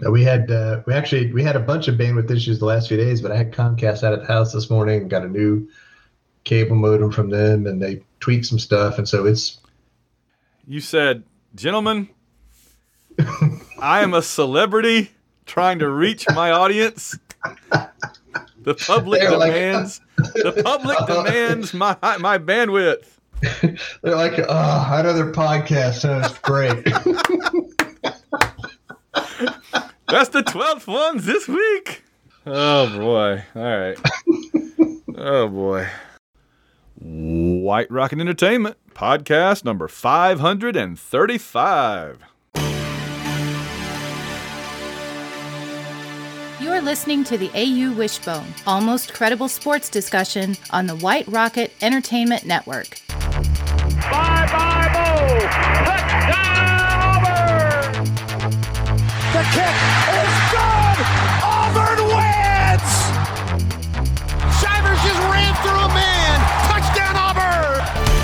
We had we had a bunch of bandwidth issues the last few days, but I had Comcast out at the house this morning and got a new cable modem from them, and they tweaked some stuff, and so it's. You said, gentlemen, I am a celebrity trying to reach my audience. The public demands. The public demands my bandwidth. They're like, another podcast sounds great. That's the 12th one this week. Oh boy! All right. Oh boy. White Rocket Entertainment podcast number 535. You're listening to the AU Wishbone, almost credible sports discussion on the White Rocket Entertainment Network. Bye-bye, Bo! Touchdown, Auburn! The kick is good! Auburn wins! Shivers just ran through a man! Touchdown, Auburn!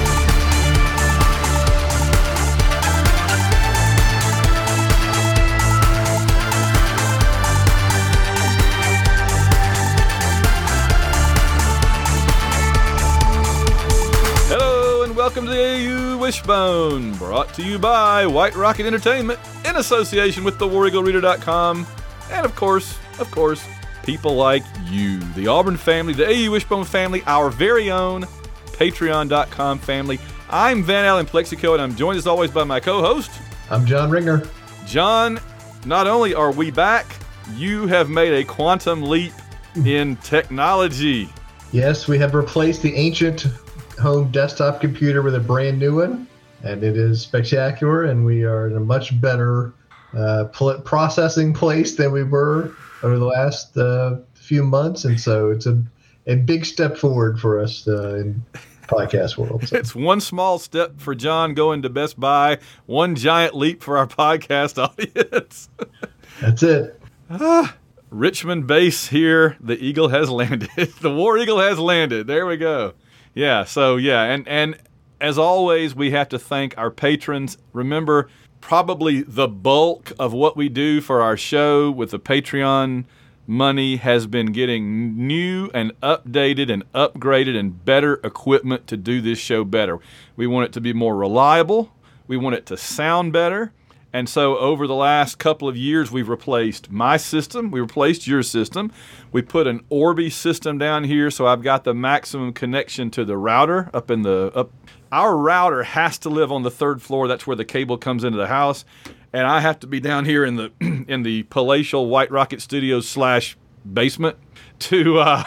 Hello and welcome to the AU Wishbone, brought to you by White Rocket Entertainment in association with thewareaglereader.com and of course, people like you, the Auburn family, the AU Wishbone family, our very own Patreon.com family. I'm Van Allen Plexico, and I'm joined as always by my co-host. I'm John Ringer. John, not only are we back, you have made a quantum leap in technology. Yes, we have replaced the ancient home desktop computer with a brand new one, and it is spectacular, and we are in a much better processing place than we were over the last few months, and so it's a big step forward for us in podcast world. So. It's one small step for John going to Best Buy, one giant leap for our podcast audience. That's it. Richmond base here. The Eagle has landed. The War Eagle has landed. There we go. Yeah, so yeah, and as always, we have to thank our patrons. Remember, probably the bulk of what we do for our show with the Patreon money has been getting new and updated and upgraded and better equipment to do this show better. We want it to be more reliable. We want it to sound better. And so over the last couple of years, we've replaced my system. We replaced your system. We put an Orbi system down here, so I've got the maximum connection to the router up. Our router has to live on the third floor. That's where the cable comes into the house. And I have to be down here in the palatial White Rocket Studios / basement to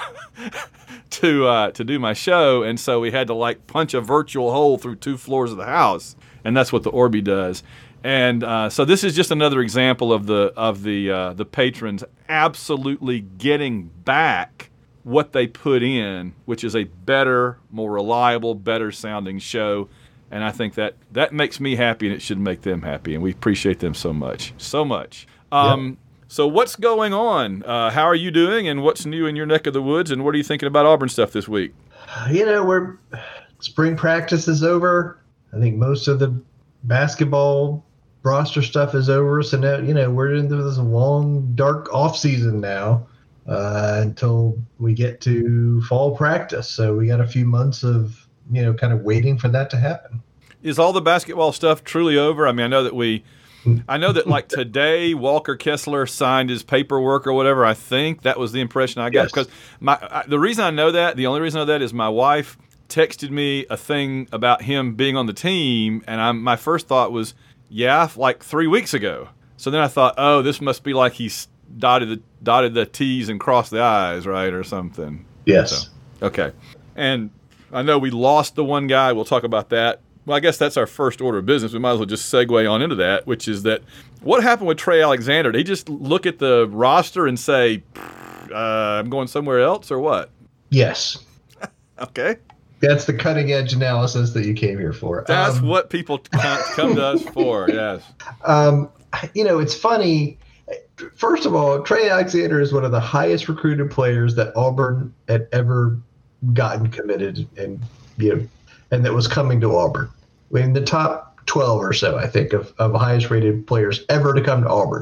do my show. And so we had to punch a virtual hole through 2 floors of the house, and that's what the Orbi does. And so this is just another example of the patrons absolutely getting back what they put in, which is a better, more reliable, better sounding show. And I think that makes me happy, and it should make them happy. And we appreciate them so much. Yep. So what's going on? How are you doing, and what's new in your neck of the woods, and what are you thinking about Auburn stuff this week? Spring practice is over. I think most of the basketball roster stuff is over, so now we're into this long, dark off season now until we get to fall practice. So we got a few months of kind of waiting for that to happen. Is all the basketball stuff truly over? I mean, I know that like today Walker Kessler signed his paperwork or whatever. I think that was the impression I got. Yes. Because the reason I know that, the only reason I know that is my wife texted me a thing about him being on the team, and my first thought was, yeah, like 3 weeks ago. So then I thought, oh, this must be like he's dotted the T's and crossed the I's, right, or something. Yes. So, okay. And I know we lost the one guy. We'll talk about that. Well, I guess that's our first order of business. We might as well just segue on into that, which is that what happened with Trey Alexander? Did he just look at the roster and say, I'm going somewhere else, or what? Yes. Okay. That's the cutting edge analysis that you came here for. That's what people come to us for, yes. It's funny. First of all, Trey Alexander is one of the highest recruited players that Auburn had ever gotten committed, and that was coming to Auburn. In the top 12 or so, I think, of highest rated players ever to come to Auburn.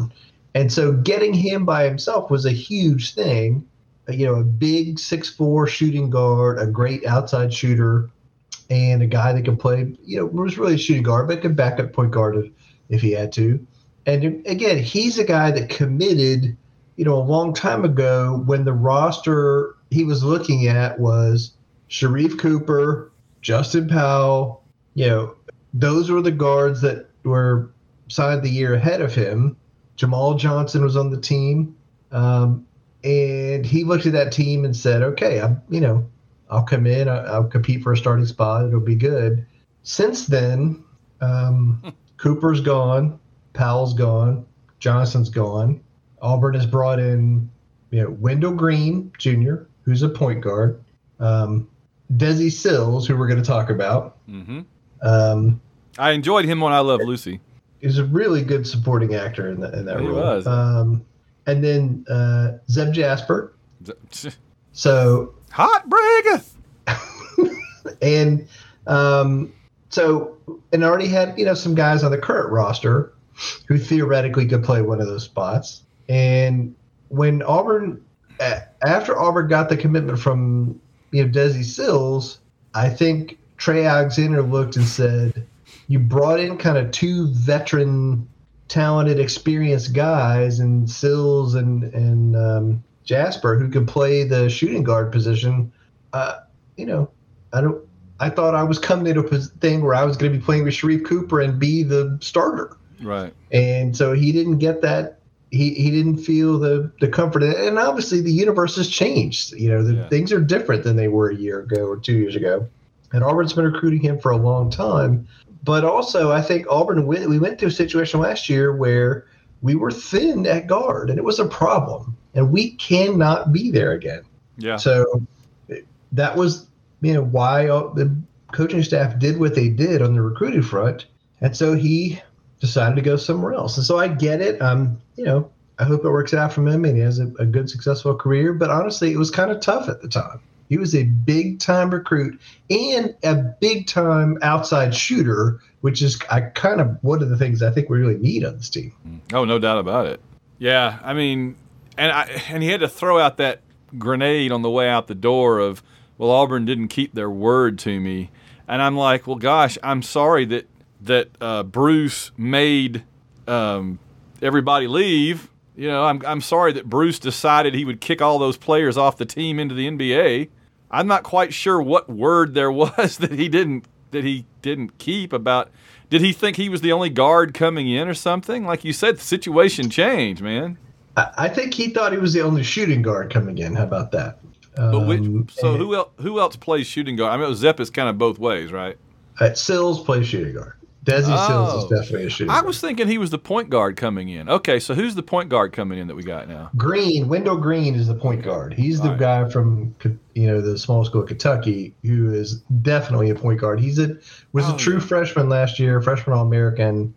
And so getting him by himself was a huge thing. A big 6'4" shooting guard, a great outside shooter, and a guy that could play, was really a shooting guard, but could back up point guard if he had to. And again, he's a guy that committed, a long time ago when the roster he was looking at was Sharife Cooper, Justin Powell. Those were the guards that were signed the year ahead of him. Jamal Johnson was on the team. And he looked at that team and said, okay, I'll come in, I'll compete for a starting spot. It'll be good. Since then, Cooper's gone, Powell's gone, Johnson's gone. Auburn has brought in, Wendell Green Jr., who's a point guard. Desi Sills, who we're going to talk about. Mm-hmm. I enjoyed him on I Love Lucy. He's a really good supporting actor in that role. He was. And then Zeb Jasper. So Heartbreaker. And and already had some guys on the current roster who theoretically could play one of those spots. And when after Auburn got the commitment from Desi Sills, I think Trey Alexander looked and said, "You brought in kind of two veteran, talented, experienced guys, and Sills and Jasper, who could play the shooting guard position. I thought I was coming into a thing where I was going to be playing with Sharife Cooper and be the starter." Right. And so he didn't get that. He didn't feel the comfort. And obviously the universe has changed. Things are different than they were a year ago or 2 years ago. And Auburn's been recruiting him for a long time. But also, I think Auburn, we went through a situation last year where we were thin at guard, and it was a problem. And we cannot be there again. Yeah. So that was, why the coaching staff did what they did on the recruiting front. And so he decided to go somewhere else. And so I get it. I hope it works out for him and he has a good, successful career. But honestly, it was kind of tough at the time. He was a big-time recruit and a big-time outside shooter, which is one of the things I think we really need on this team. Oh, no doubt about it. Yeah, I mean, and he had to throw out that grenade on the way out the door of, well, Auburn didn't keep their word to me. And I'm like, well, gosh, I'm sorry that Bruce made everybody leave. I'm sorry that Bruce decided he would kick all those players off the team into the NBA. I'm not quite sure what word there was that he didn't keep about. Did he think he was the only guard coming in or something? Like you said, the situation changed, man. I think he thought he was the only shooting guard coming in. How about that? But who else plays shooting guard? I mean, Zepp is kind of both ways, right? Sills plays shooting guard. Desi Sills is definitely a shooting guard. I was thinking he was the point guard coming in. Okay, so who's the point guard coming in that we got now? Wendell Green is the point guard. He's the guy from the small school of Kentucky who is definitely a point guard. He was a true freshman last year, freshman All-American.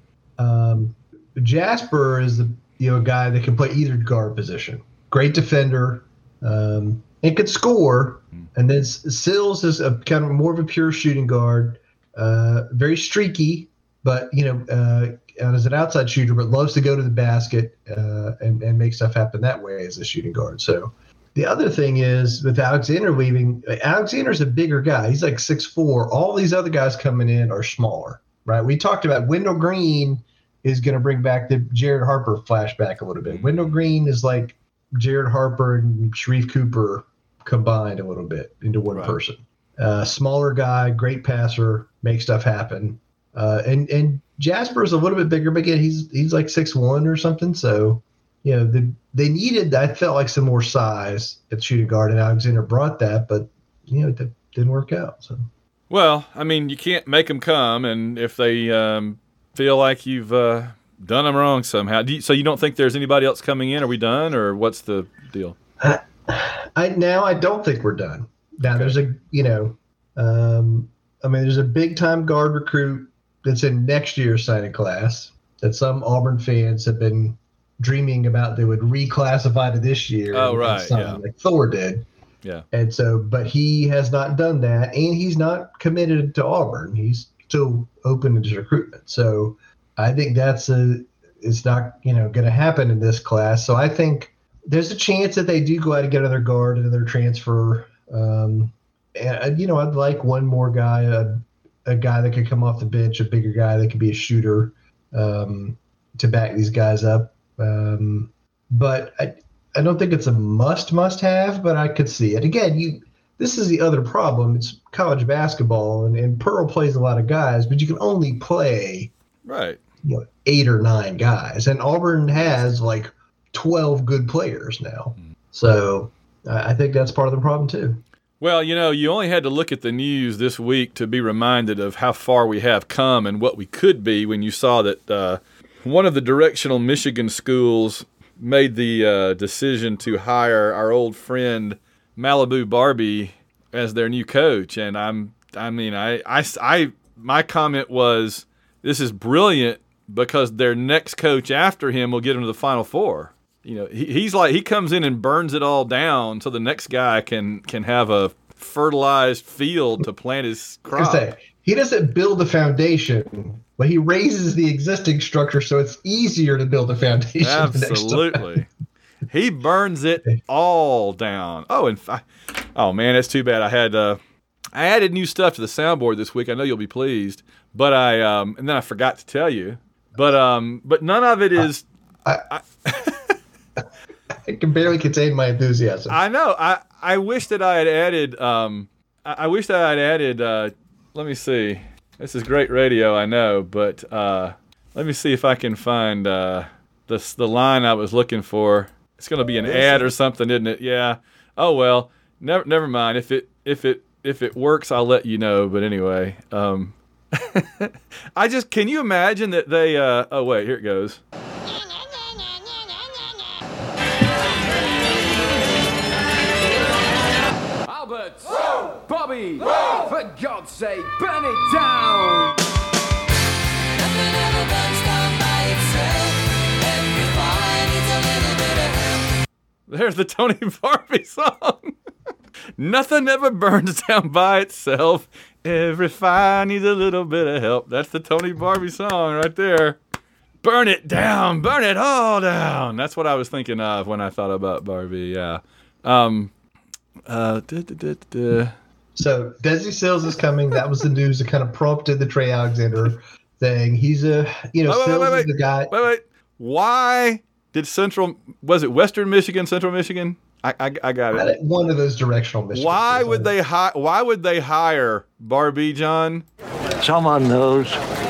Jasper is the guy that can play either guard position. Great defender, and could score. And then Sills is a kind of more of a pure shooting guard, very streaky. But, as an outside shooter, but loves to go to the basket and make stuff happen that way as a shooting guard. So the other thing is with Alexander leaving, Alexander's a bigger guy. He's like 6'4". All these other guys coming in are smaller, right? We talked about Wendell Green is going to bring back the Jared Harper flashback a little bit. Wendell Green is like Jared Harper and Sharife Cooper combined a little bit into one person. Smaller guy, great passer, make stuff happen. And Jasper's a little bit bigger, but again, he's like 6'1" or something. So, they needed, I felt like, some more size at shooting guard, and Alexander brought that, but it didn't work out. So, well, I mean, you can't make them come, and if they feel like you've done them wrong somehow, so you don't think there's anybody else coming in? Are we done, or what's the deal? I don't think we're done. Now there's there's a big time guard recruit that's in next year's signing class that some Auburn fans have been dreaming about. They would reclassify to this year. Oh, right. Yeah. Like Thor did. Yeah. And so, but he has not done that, and he's not committed to Auburn. He's still open to recruitment. So I think that's is not, going to happen in this class. So I think there's a chance that they do go out and get another guard, another transfer. And I'd like one more guy, a guy that could come off the bench, a bigger guy that could be a shooter, to back these guys up. But I don't think it's a must have, but I could see it. Again, this is the other problem. It's college basketball, and Pearl plays a lot of guys, but you can only play right 8 or 9 guys, and Auburn has like 12 good players now. So I think that's part of the problem too. Well, you only had to look at the news this week to be reminded of how far we have come and what we could be when you saw that one of the directional Michigan schools made the decision to hire our old friend Malibu Barbie as their new coach. And my comment was, this is brilliant because their next coach after him will get them to the Final Four. He's like, he comes in and burns it all down so the next guy can have a fertilized field to plant his crop. He doesn't build the foundation, but he raises the existing structure so it's easier to build a foundation. Absolutely. He burns it all down. Oh man, that's too bad. I added new stuff to the soundboard this week. I know you'll be pleased, but and then I forgot to tell you. But none of it is. I can barely contain my enthusiasm. I know. I wish that I had added. I wish that I had added. Let me see. This is great radio, I know, but let me see if I can find the line I was looking for. It's going to be an ad or something, isn't it? Yeah. Oh well. Never mind. If it works, I'll let you know. But anyway, can you imagine that they? Oh wait, here it goes. Albert, Bobby, for God's sake, burn it down! Nothing ever burns down by itself. Every fire needs a little bit of help. There's the Tony Barbie song. Nothing ever burns down by itself. Every fire needs a little bit of help. That's the Tony Barbie song right there. Burn it down. Burn it all down. That's what I was thinking of when I thought about Barbie. Yeah. So Desi Sills is coming. That was the news that kind of prompted the Trey Alexander thing. He's Sills is the guy. Wait. Why did was it Western Michigan, Central Michigan? I got it. One of those directional Michigan. Why would they hire Barbie, John? Someone knows.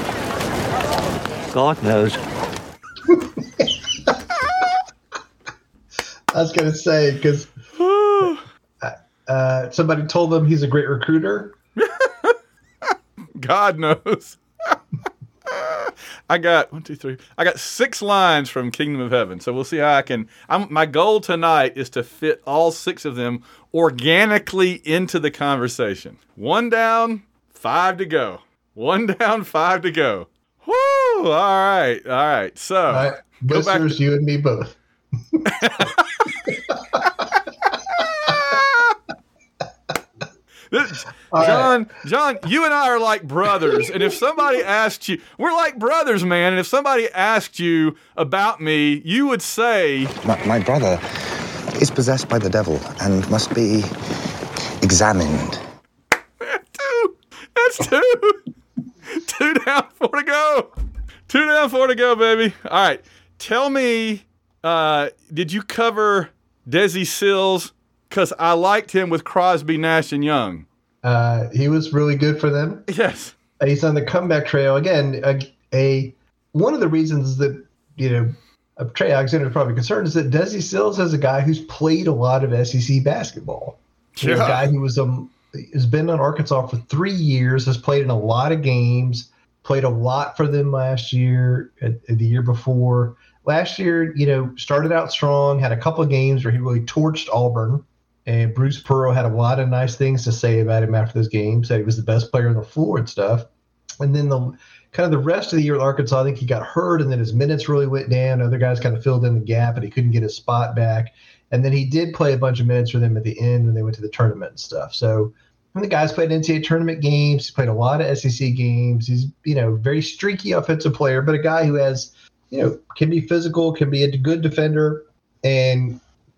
God knows. I was going to say, because somebody told them he's a great recruiter. God knows. I got 6 lines from Kingdom of Heaven, so we'll see how I can. My goal tonight is to fit all 6 of them organically into the conversation. 1 down, 5 to go. 1 down, 5 to go. Woo! All right. So, all right. Listeners, you and me both. John, you and I are like brothers, and if somebody asked you, we're like brothers, man, and if somebody asked you about me, you would say, My brother is possessed by the devil and must be examined. That's 2. 2 down, 4 to go. 2 down, 4 to go, baby. All right, tell me, did you cover Desi Sills? Because I liked him with Crosby, Nash, and Young. He was really good for them. Yes. He's on the comeback trail. Again, one of the reasons that, Trey Alexander is probably concerned is that Desi Sills is a guy who's played a lot of SEC basketball. Yeah. A guy who has been on Arkansas for 3 years, has played in a lot of games, played a lot for them last year, the year before. Last year, started out strong, had a couple of games where he really torched Auburn. And Bruce Pearl had a lot of nice things to say about him after those games, said he was the best player on the floor and stuff. And then the rest of the year with Arkansas, I think he got hurt, and then his minutes really went down. Other guys kind of filled in the gap, and he couldn't get his spot back. And then he did play a bunch of minutes for them at the end when they went to the tournament and stuff. So when the guys played NCAA tournament games, he played a lot of SEC games. He's, very streaky offensive player, but a guy who has, can be physical, can be a good defender, and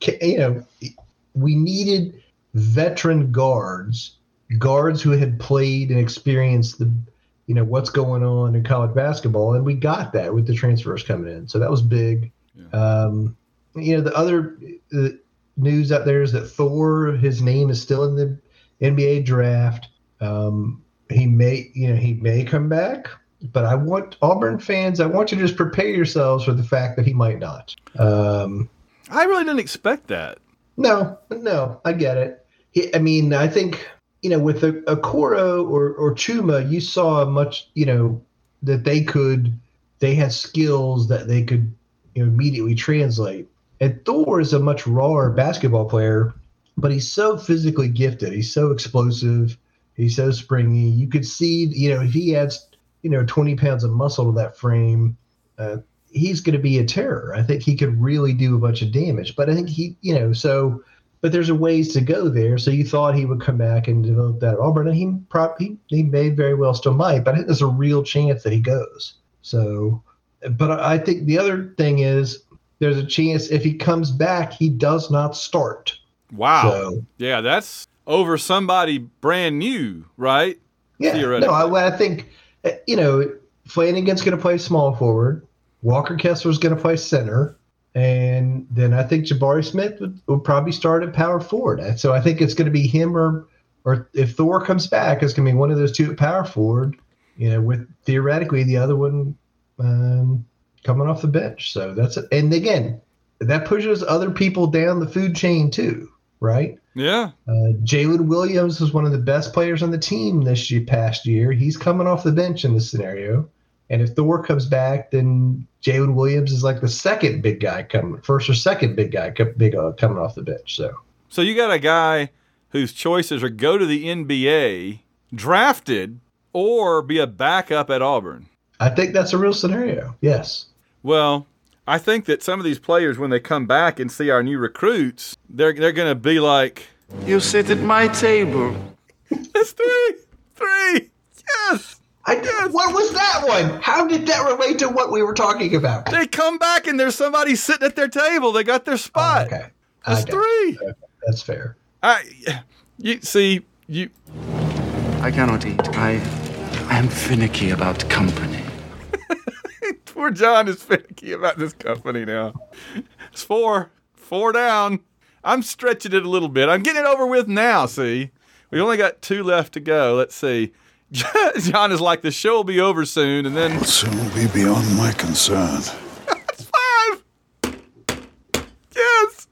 we needed veteran guards who had played and experienced the what's going on in college basketball, and we got that with the transfers coming in, so that was big. Yeah. The other news out there is that Thor, his name is still in the NBA draft. He may come back, but I want Auburn fans, I want you to just prepare yourselves for the fact that he might not. I really didn't expect that. No, I get it. I think, with a Okoro or Chuma, you saw much, that they had skills that they could immediately translate. And Thor is a much rawer basketball player, but he's so physically gifted. He's so explosive. He's so springy. You could see, if he adds, 20 pounds of muscle to that frame, he's going to be a terror. I think he could really do a bunch of damage. But I think but there's a ways to go there. So you thought he would come back and develop that at Auburn, and he may very well still might. But I think there's a real chance that he goes. So, but I think the other thing is there's a chance if he comes back, he does not start. Wow. So, yeah, that's over somebody brand new, right? Yeah. No, I think, Flanagan's going to play small forward. Walker Kessler's going to play center. And then I think Jabari Smith will probably start at power forward. So I think it's going to be him or if Thor comes back, it's going to be one of those two at power forward, with theoretically the other one coming off the bench. So that's it. And again, that pushes other people down the food chain too, right? Yeah. Jalen Williams was one of the best players on the team past year. He's coming off the bench in this scenario. And if Thor comes back, then Jalen Williams is like the second big guy coming off the bench. So you got a guy whose choices are go to the NBA, drafted, or be a backup at Auburn. I think that's a real scenario. Yes. Well, I think that some of these players, when they come back and see our new recruits, they're going to be like, "You sit at my table." That's three. Yes. What was that one? How did that relate to what we were talking about? They come back and there's somebody sitting at their table. They got their spot. Oh, okay. That's three. Okay. That's fair. I cannot eat. I am finicky about company. Poor John is finicky about this company now. It's four down. I'm stretching it a little bit. I'm getting it over with now, see? We only got 2 left to go. Let's see. John is like, the show will be over soon, and then... It'll soon be beyond my concern. That's 5! Yes!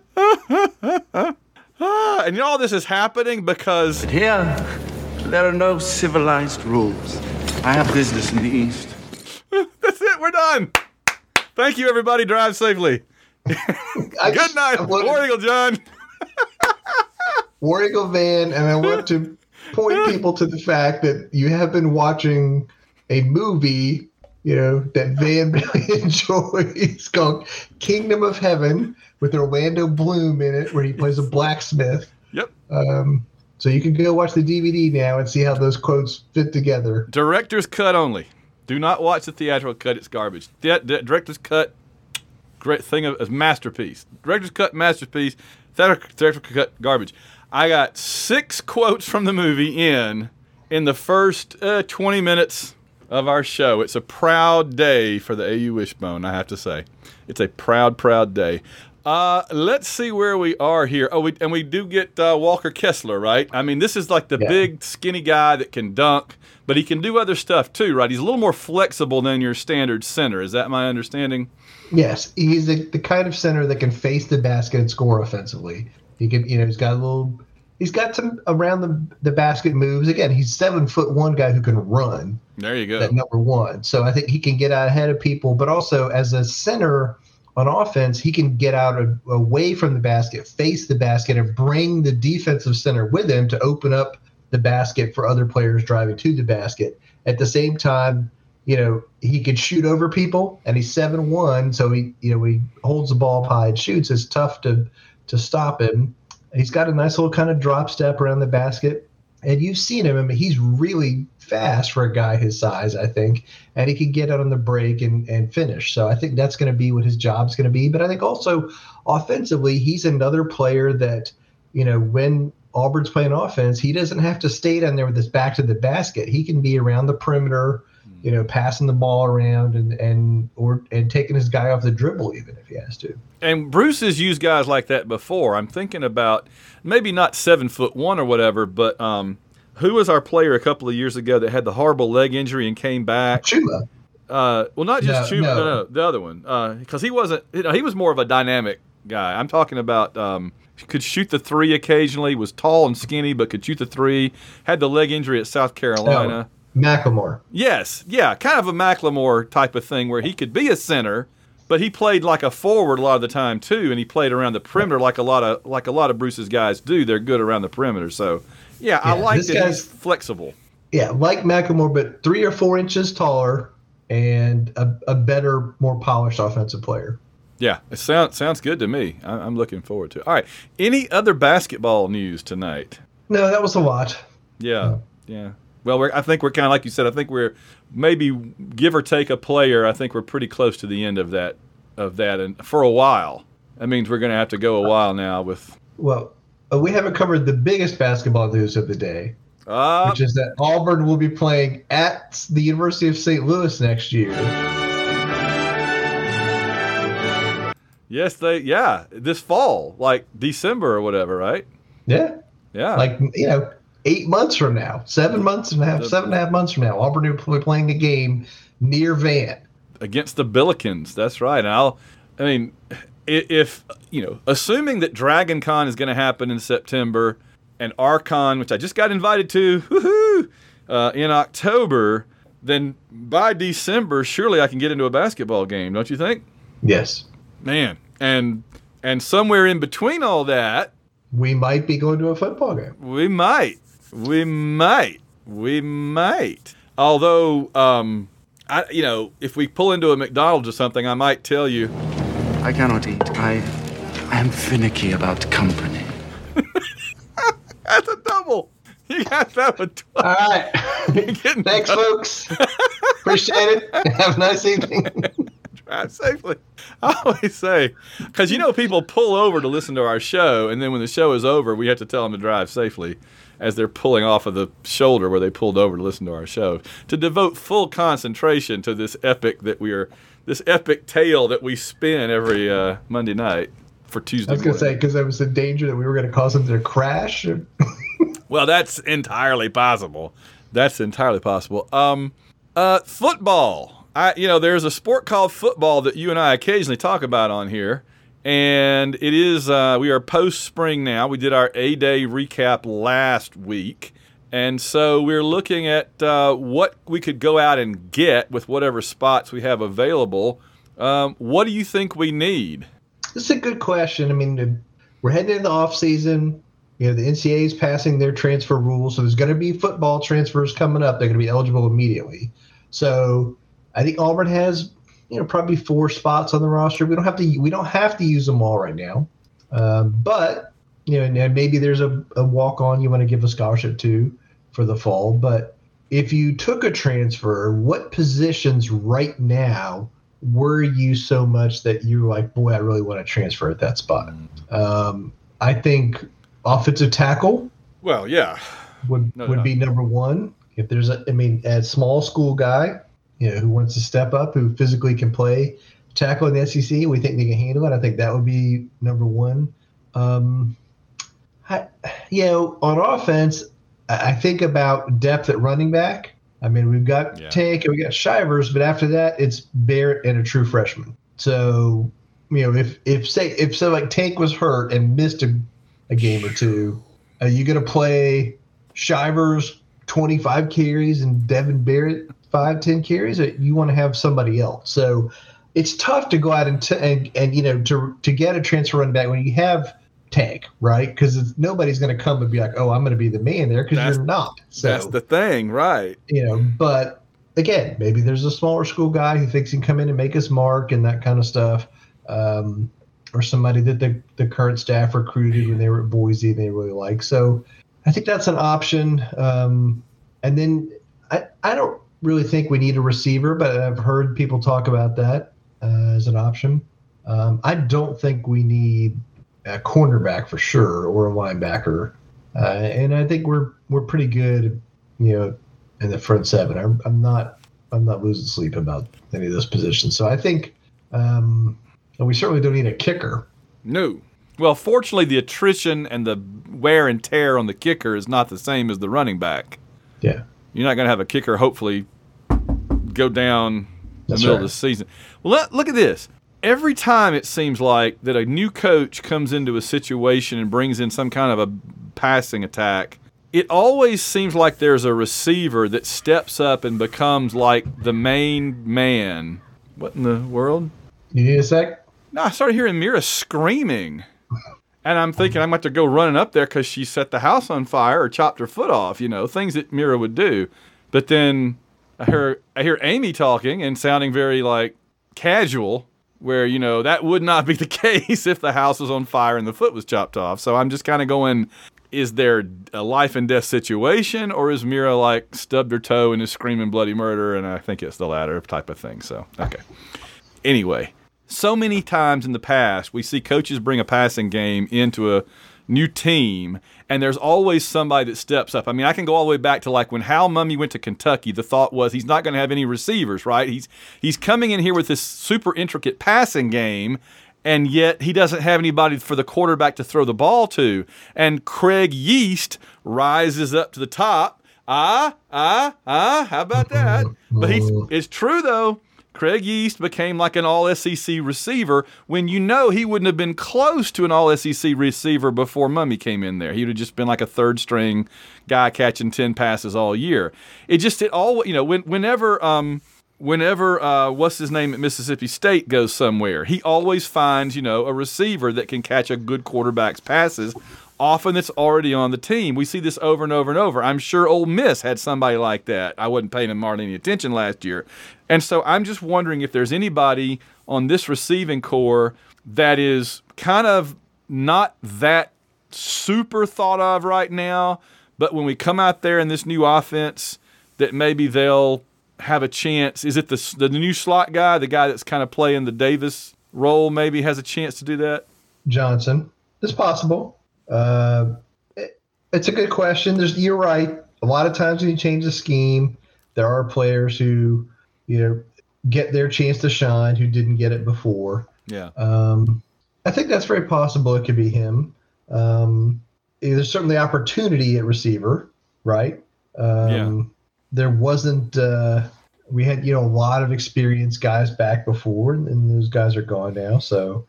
And all this is happening because... But here, there are no civilized rules. I have business in the East. That's it, we're done. Thank you, everybody. Drive safely. Good night. War Eagle John. War Eagle Van, and I want to point people to the fact that you have been watching a movie, that Van really enjoys called Kingdom of Heaven with Orlando Bloom in it, where he plays a blacksmith. Yep. So you can go watch the DVD now and see how those quotes fit together. Director's cut only. Do not watch the theatrical cut. It's garbage. Director's cut, great thing of masterpiece. Director's cut, masterpiece. Theatrical cut, garbage. I got 6 quotes from the movie in the first 20 minutes of our show. It's a proud day for the AU Wishbone, I have to say. It's a proud, proud day. Let's see where we are here. We do get Walker Kessler, right? I mean, this is like the big, skinny guy that can dunk, but he can do other stuff too, right? He's a little more flexible than your standard center. Is that my understanding? Yes, he's the kind of center that can face the basket and score offensively. He can, he's got some around the basket moves. Again, he's 7'1" guy who can run. There you go. That number one. So I think he can get out ahead of people, but also as a center on offense, he can get out away from the basket, face the basket, and bring the defensive center with him to open up the basket for other players driving to the basket. At the same time, he can shoot over people, and he's 7'1", so he holds the ball high and shoots. It's tough to stop him. He's got a nice little kind of drop step around the basket. And you've seen him. I mean, he's really fast for a guy his size, I think, and he can get out on the break and finish. So I think that's going to be what his job's going to be. But I think also offensively, he's another player that, when Auburn's playing offense, he doesn't have to stay down there with his back to the basket. He can be around the perimeter, passing the ball around and taking his guy off the dribble even if he has to. And Bruce has used guys like that before. I'm thinking about maybe not 7'1" or whatever, but who was our player a couple of years ago that had the horrible leg injury and came back? Chuma. Well, not just Chuma. No. No, the other one. Because he wasn't. He was more of a dynamic guy. I'm talking about could shoot the three occasionally. Was tall and skinny, but could shoot the three. Had the leg injury at South Carolina. Macklemore. Yes, yeah, kind of a Macklemore type of thing where he could be a center, but he played like a forward a lot of the time too, and he played around the perimeter like a lot of Bruce's guys do. They're good around the perimeter. So, yeah, I like that he's flexible. Yeah, like Macklemore, but 3 or 4 inches taller and a better, more polished offensive player. Yeah, it sounds good to me. I'm looking forward to it. All right, any other basketball news tonight? No, that was a lot. Yeah. Well, I think we're kind of like you said. I think we're maybe give or take a player. I think we're pretty close to the end of that, and for a while. That means we're going to have to go a while now with. Well, we haven't covered the biggest basketball news of the day, which is that Auburn will be playing at the University of St. Louis next year. Yes, this fall, like December or whatever, right? Yeah. Like 8 months from now, 7 months and a half, 7.5 months from now, Auburn will be playing a game near Van against the Billikens. That's right. And if assuming that Dragon Con is going to happen in September, and Archon, which I just got invited to, in October, then by December, surely I can get into a basketball game. Don't you think? Yes. Man, and somewhere in between all that, we might be going to a football game. We might. Although, if we pull into a McDonald's or something, I might tell you. I cannot eat. I am finicky about company. That's a double. You got that one twice. All right. Thanks, folks. Appreciate it. Have a nice evening. Drive safely. I always say, because people pull over to listen to our show, and then when the show is over, we have to tell them to drive safely as they're pulling off of the shoulder where they pulled over to listen to our show, to devote full concentration to this epic tale that we spin every Monday night for Tuesday morning. I was going to say, because there was a danger that we were going to cause them to crash. Well, that's entirely possible. Football. There's a sport called football that you and I occasionally talk about on here, and it is we are post-spring now. We did our A-Day recap last week, and so we're looking at what we could go out and get with whatever spots we have available. What do you think we need? This is a good question. I mean, we're heading into the off-season. The NCAA is passing their transfer rules, so there's going to be football transfers coming up. They're going to be eligible immediately. So I think Auburn has, probably 4 spots on the roster. We don't have to use them all right now. But and maybe there's a walk-on you want to give a scholarship to for the fall. But if you took a transfer, what positions right now worry you so much that you're like, boy, I really want to transfer at that spot? I think offensive tackle. Well, yeah, would be number one. If there's a small school guy, who wants to step up, who physically can play tackle in the SEC, we think they can handle it. I think that would be number one. On offense, I think about depth at running back. We've got Tank and we got Shivers, but after that, it's Barrett and a true freshman. So, if Tank was hurt and missed a game or two, are you going to play Shivers 25 carries and Devin Barrett 5-10 carries? Or you want to have somebody else? So it's tough to go out and to get a transfer running back when you have Tank, right? Because nobody's going to come and be like, oh, I'm going to be the man there, because you're not. So that's the thing, right? But again, maybe there's a smaller school guy who thinks he can come in and make his mark and that kind of stuff. Or somebody that the current staff recruited when they were at Boise and they really like. So I think that's an option. And then I don't really think we need a receiver, but I've heard people talk about that as an option. I don't think we need a cornerback for sure or a linebacker. And I think we're pretty good, in the front seven. I'm not losing sleep about any of those positions. So I think we certainly don't need a kicker. No. Well, fortunately, the attrition and the wear and tear on the kicker is not the same as the running back. Yeah. You're not going to have a kicker hopefully go down the middle of the season. Well, look at this. Every time it seems like that a new coach comes into a situation and brings in some kind of a passing attack, it always seems like there's a receiver that steps up and becomes like the main man. What in the world? You need a sec? No, I started hearing Mira screaming. And I'm thinking I'm about to go running up there because she set the house on fire or chopped her foot off, things that Mira would do. But then I hear Amy talking and sounding very like casual, where, that would not be the case if the house was on fire and the foot was chopped off. So I'm just kind of going, is there a life and death situation, or is Mira like stubbed her toe and is screaming bloody murder? And I think it's the latter type of thing. So, okay. Anyway. So many times in the past, we see coaches bring a passing game into a new team, and there's always somebody that steps up. I mean, I can go all the way back to like when Hal Mummy went to Kentucky. The thought was he's not going to have any receivers, right? He's coming in here with this super intricate passing game, and yet he doesn't have anybody for the quarterback to throw the ball to. And Craig Yeast rises up to the top. How about that? But it's true, though. Craig Yeast became like an all-SEC receiver when he wouldn't have been close to an all-SEC receiver before Mummy came in there. He would have just been like a third-string guy catching 10 passes all year. Whenever what's his name at Mississippi State goes somewhere, he always finds, a receiver that can catch a good quarterback's passes. Often it's already on the team. We see this over and over and over. I'm sure Ole Miss had somebody like that. I wasn't paying him hardly any attention last year. And so I'm just wondering if there's anybody on this receiving core that is kind of not that super thought of right now, but when we come out there in this new offense, that maybe they'll have a chance. Is it the new slot guy, the guy that's kind of playing the Davis role, maybe has a chance to do that? Johnson. It's possible. It's a good question. You're right. A lot of times when you change the scheme, there are players who, get their chance to shine who didn't get it before. Yeah. I think that's very possible. It could be him. There's certainly opportunity at receiver, right? There wasn't. We had a lot of experienced guys back before, and those guys are gone now. So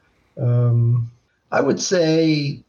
I would say.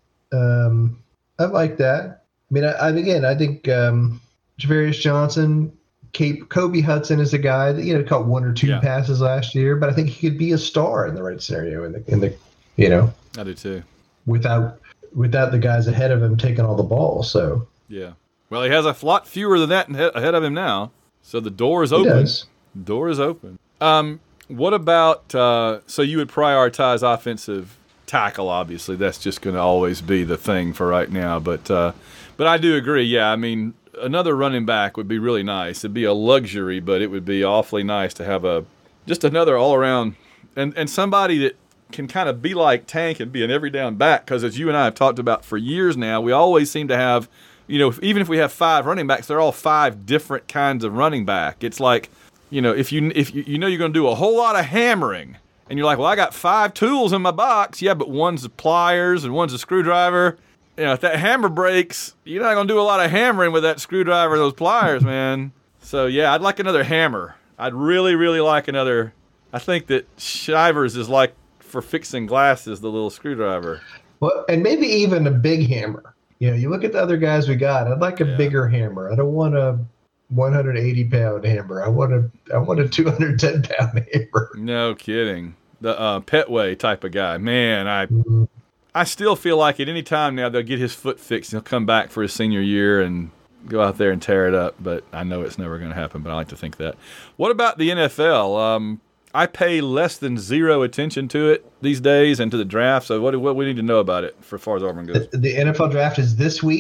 I like that. I mean, I think Javarius Johnson, Kobe Hudson is a guy that caught one or two passes last year, but I think he could be a star in the right scenario. In the I do too. Without the guys ahead of him taking all the balls. So yeah. Well, he has a lot fewer than that ahead of him now, so the door is open. The door is open. What about? So you would prioritize offensive tackle, obviously. That's just going to always be the thing for right now. But I do agree. Yeah, I mean, another running back would be really nice. It'd be a luxury, but it would be awfully nice to have just another all-around and somebody that can kind of be like Tank and be an every down back. Because as you and I have talked about for years now, we always seem to have, even if we have 5 running backs, they're all 5 different kinds of running back. It's like, if you're going to do a whole lot of hammering. And you're like, well, I got 5 tools in my box. Yeah, but one's the pliers and one's a screwdriver. If that hammer breaks, you're not going to do a lot of hammering with that screwdriver and those pliers, man. So, yeah, I'd like another hammer. I'd really, really like another. I think that Shivers is like for fixing glasses, the little screwdriver. Well, and maybe even a big hammer. You look at the other guys we got. I'd like a bigger hammer. I don't want a 180-pound hammer. I want a 210-pound hammer. No kidding. The Petway type of guy. Man, I still feel like at any time now they'll get his foot fixed and he'll come back for his senior year and go out there and tear it up. But I know it's never going to happen, but I like to think that. What about the NFL? I pay less than 0 attention to it these days and to the draft. So what do we need to know about it for as far as Auburn goes? The NFL draft is this week.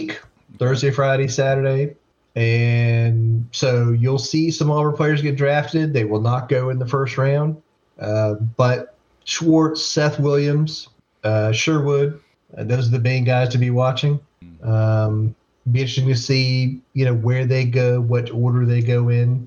Thursday, Friday, Saturday. And so you'll see some Auburn players get drafted. They will not go in the first round. But Schwartz, Seth Williams, Sherwood, those are the main guys to be watching. Be interesting to see, where they go, what order they go in,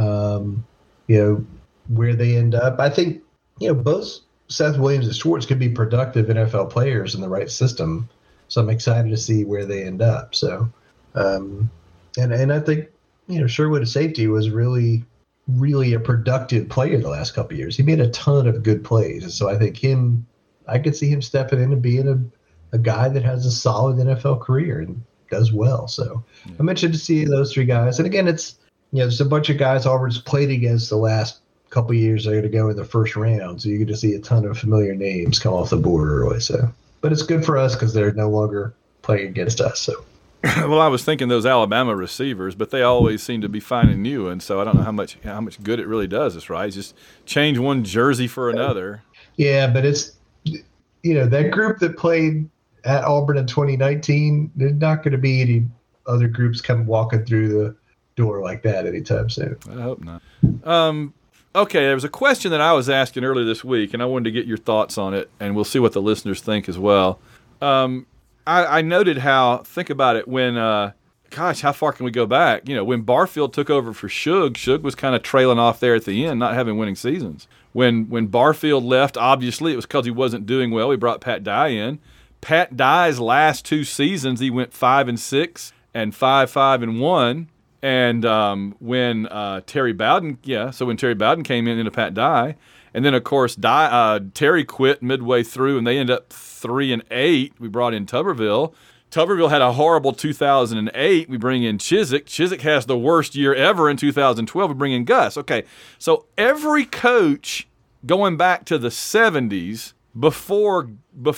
where they end up. I think, both Seth Williams and Schwartz could be productive NFL players in the right system. So I'm excited to see where they end up. So, and I think, Sherwood at safety was really, really a productive player the last couple of years. He made a ton of good plays. And so I think I could see him stepping in and being a guy that has a solid NFL career and does well. So I'm interested to see those three guys. And again, it's, there's a bunch of guys Auburn's played against the last couple of years. They're going to go in the first round. So you get to see a ton of familiar names come off the board early. So, but it's good for us because they're no longer playing against us. So. Well, I was thinking those Alabama receivers, but they always seem to be finding new, and so I don't know how much good it really does us, right? Just change one jersey for another. Yeah, but it's that group that played at Auburn in 2019, there's not going to be any other groups come walking through the door like that anytime soon. I hope not. Okay, there was a question that I was asking earlier this week, and I wanted to get your thoughts on it, and we'll see what the listeners think as well. I noted how, think about it, when, how far can we go back? When Barfield took over for Shug was kind of trailing off there at the end, not having winning seasons. When Barfield left, obviously, it was because he wasn't doing well. We brought Pat Dye in. Pat Dye's last 2 seasons, he went 5-6 and 5-5-1. And when Terry Bowden, when Terry Bowden came into Pat Dye, and then, of course, Terry quit midway through, and they ended up 3-8. We brought in Tuberville. Tuberville had a horrible 2008. We bring in Chiswick. Chiswick has the worst year ever in 2012. We bring in Gus. Okay, so every coach going back to the 70s before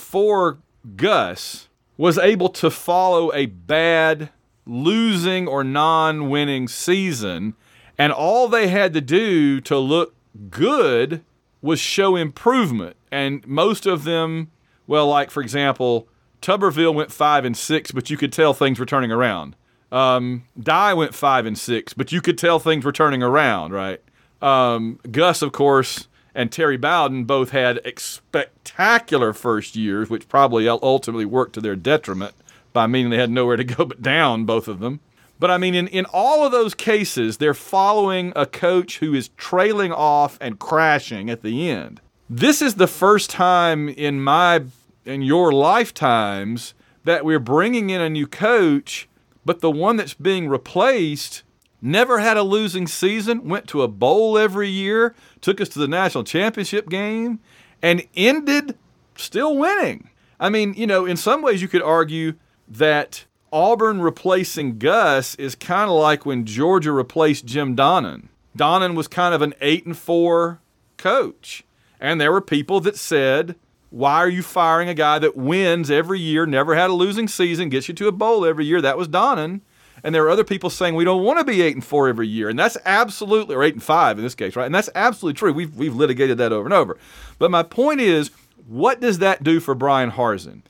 Gus was able to follow a bad losing or non-winning season, and all they had to do to look good was show improvement. And most of them, like, for example, Tuberville went 5-6, but you could tell things were turning around. Dye went 5-6, but you could tell things were turning around, right? Gus, of course, and Terry Bowden both had spectacular first years, which probably ultimately worked to their detriment by meaning they had nowhere to go but down, both of them. But, I mean, in all of those cases, they're following a coach who is trailing off and crashing at the end. This is the first time in your lifetimes that we're bringing in a new coach, but the one that's being replaced never had a losing season, went to a bowl every year, took us to the national championship game, and ended still winning. I mean, in some ways you could argue that Auburn replacing Gus is kind of like when Georgia replaced Jim Donnan. Donnan was kind of an 8-4 coach. And there were people that said, why are you firing a guy that wins every year, never had a losing season, gets you to a bowl every year? That was Donnan. And there were other people saying we don't want to be 8-4 every year. And that's absolutely, or 8-5 in this case, right? And that's absolutely true. We've litigated that over and over. But my point is, what does that do for Brian Harsin?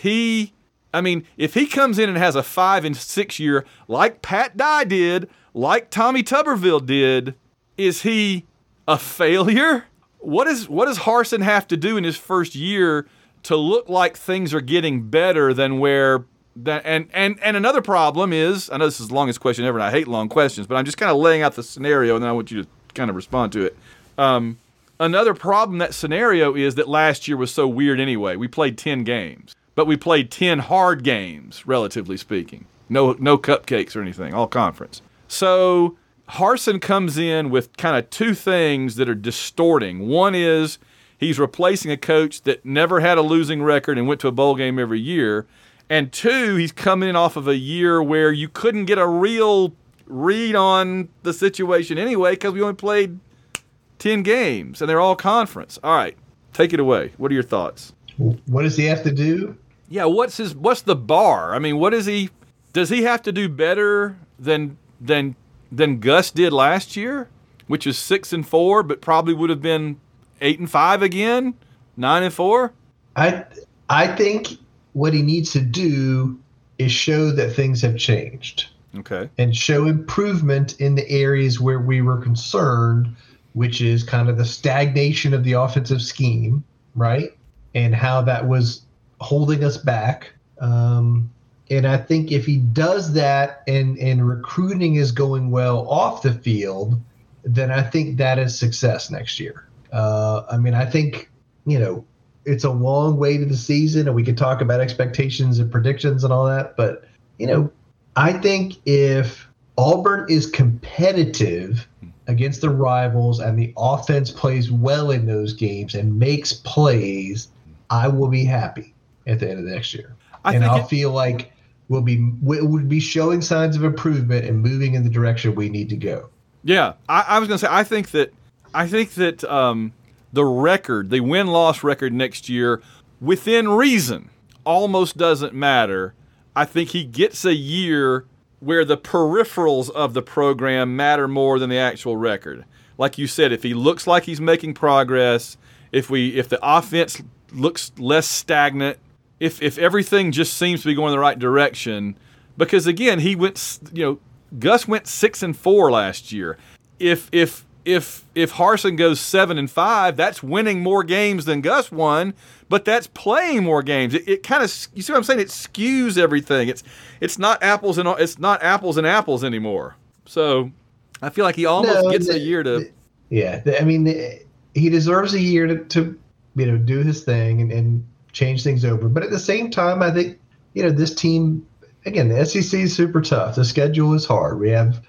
If he comes in and has a 5-6 year like Pat Dye did, like Tommy Tuberville did, is he a failure? What does Harsin have to do in his first year to look like things are getting better than where that? And another problem is, I know this is the longest question ever, and I hate long questions, but I'm just kind of laying out the scenario, and then I want you to kind of respond to it. Another problem that scenario is that last year was so weird anyway. We played 10 games. But we played 10 hard games, relatively speaking. No cupcakes or anything, all conference. So Harsin comes in with kind of 2 things that are distorting. One is he's replacing a coach that never had a losing record and went to a bowl game every year. And 2, he's coming in off of a year where you couldn't get a real read on the situation anyway because we only played 10 games, and they're all conference. All right, take it away. What are your thoughts? What does he have to do? Yeah, what's the bar? I mean, does he have to do better than Gus did last year, which is 6-4, but probably would have been 8-5 again, 9-4? I think what he needs to do is show that things have changed. Okay. And show improvement in the areas where we were concerned, which is kind of the stagnation of the offensive scheme, right? And how that was holding us back. And I think if he does that and recruiting is going well off the field, then I think that is success next year. I think, it's a long way to the season, and we can talk about expectations and predictions and all that. But, I think if Auburn is competitive against the rivals and the offense plays well in those games and makes plays, I will be happy at the end of next year. I'll feel like would be showing signs of improvement and moving in the direction we need to go. Yeah, I was going to say I think that the record, the win-loss record next year, within reason, almost doesn't matter. I think he gets a year where the peripherals of the program matter more than the actual record. Like you said, if he looks like he's making progress, if the offense looks less stagnant, if everything just seems to be going in the right direction, because again, Gus went 6-4 last year. If Harsin goes 7-5, that's winning more games than Gus won, but that's playing more games. It kind of, you see what I'm saying? It skews everything. It's not apples and apples anymore. So I feel like he almost gets a year to. Yeah, he deserves a year to do his thing and change things over. But at the same time, I think this team, again, the SEC is super tough. The schedule is hard. We have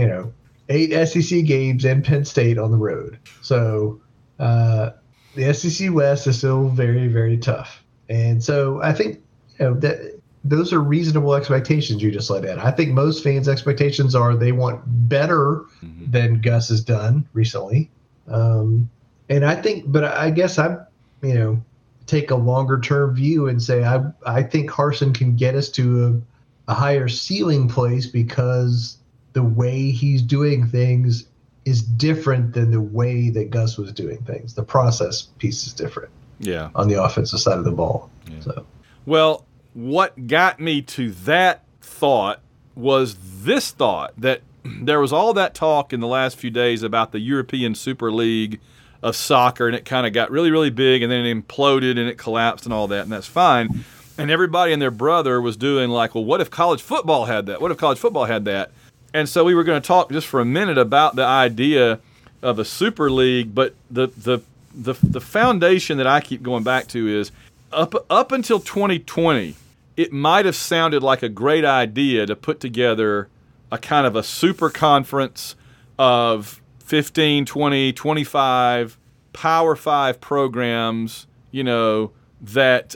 8 SEC games and Penn State on the road. So the SEC West is still very, very tough. And so I think that those are reasonable expectations you just laid out. I think most fans' expectations are they want better than Gus has done recently. And I think, but I guess I'm, take a longer term view and say I think Harsin can get us to a higher ceiling place because the way he's doing things is different than the way that Gus was doing things. The process piece is different. Yeah. On the offensive side of the ball. Yeah. So. Well, what got me to that thought was this thought that there was all that talk in the last few days about the European Super League of soccer, and it kind of got really, really big, and then it imploded and it collapsed and all that, and that's fine. And everybody and their brother was doing like, well, what if college football had that? What if college football had that? And so we were going to talk just for a minute about the idea of a super league, but the foundation that I keep going back to is up until 2020, it might have sounded like a great idea to put together a kind of a super conference of 15, 20, 25 Power 5 programs, that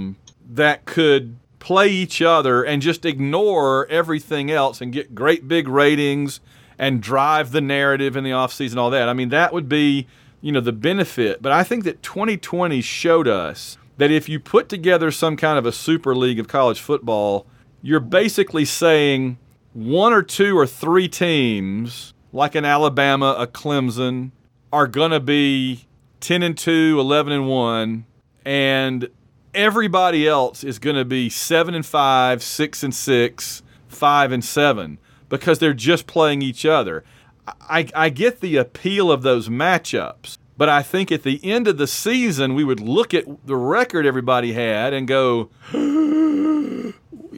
could play each other and just ignore everything else and get great big ratings and drive the narrative in the offseason, all that. I mean, that would be, the benefit. But I think that 2020 showed us that if you put together some kind of a super league of college football, you're basically saying 1 or 2 or 3 teams, like an Alabama, a Clemson, are going to be 10-2, 11-1, and everybody else is going to be 7-5, 6-6, 5-7, because they're just playing each other. I get the appeal of those matchups, but I think at the end of the season, we would look at the record everybody had and go, we're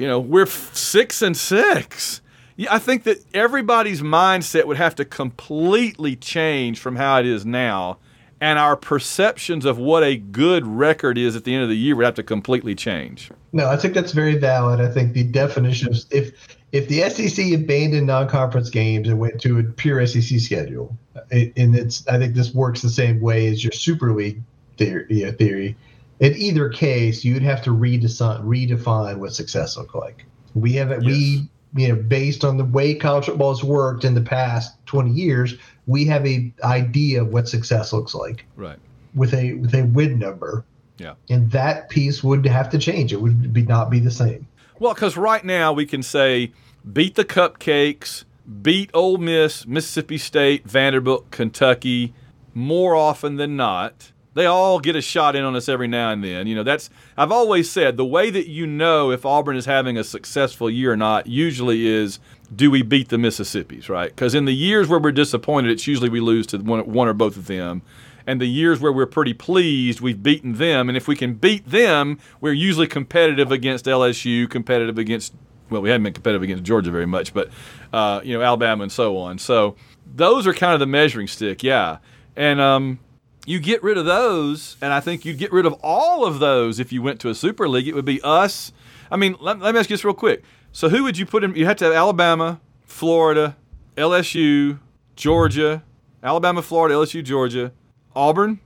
6-6. Yeah, I think that everybody's mindset would have to completely change from how it is now, and our perceptions of what a good record is at the end of the year would have to completely change. No, I think that's very valid. I think the definition of if the SEC abandoned non-conference games and went to a pure SEC schedule, I think this works the same way as your Super League theory. In either case, you'd have to redefine what success looked like. Based on the way college football has worked in the past 20 years, we have a idea of what success looks like. Right. With a win number. Yeah. And that piece would have to change. It would not be the same. Well, because right now we can say beat the Cupcakes, beat Ole Miss, Mississippi State, Vanderbilt, Kentucky more often than not, They all get a shot in on us every now and then. You know, I've always said the way that you know if Auburn is having a successful year or not usually is, do we beat the Mississippis, right? Because in the years where we're disappointed, it's usually we lose to one or both of them. And the years where we're pretty pleased, we've beaten them. And if we can beat them, we're usually competitive against LSU, competitive against, well, we haven't been competitive against Georgia very much, but, Alabama and so on. So those are kind of the measuring stick, yeah. And you get rid of those, and I think you'd get rid of all of those if you went to a Super League. It would be us. I mean, let me ask you this real quick. So who would you put in? You have to have Alabama, Florida, LSU, Georgia, Alabama, Florida, LSU, Georgia, Auburn,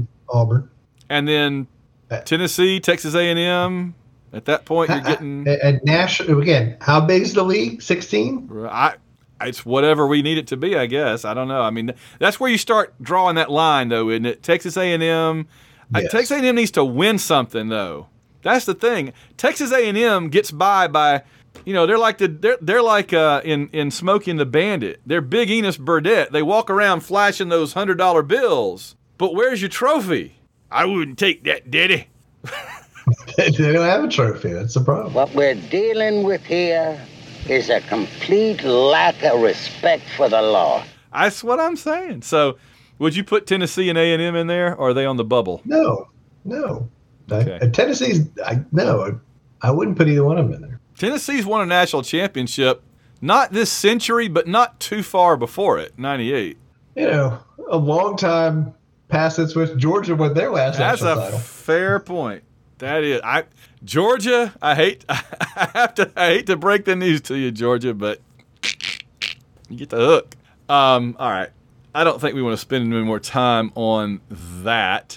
and then Tennessee, Texas A&M. At that point, you're getting and national again. How big is the league? 16. It's whatever we need it to be, I guess. I don't know. I mean, that's where you start drawing that line, though, isn't it? Texas A&M. Yes. Texas A&M needs to win something, though. That's the thing. Texas A&M gets by. They're like in Smokey and the Bandit. They're Big Enos Burdett. They walk around flashing those $100 bills. But where's your trophy? I wouldn't take that, Daddy. They don't have a trophy. That's the problem. What we're dealing with here is a complete lack of respect for the law. That's what I'm saying. So, would you put Tennessee and A&M in there, or are they on the bubble? No. Okay. Tennessee's no. I wouldn't put either one of them in there. Tennessee's won a national championship, not this century, but not too far before it, 98. A long time past it with Georgia won their last national title. That's a fair point. That is, Georgia. I hate to break the news to you, Georgia, but you get the hook. All right. I don't think we want to spend any more time on that.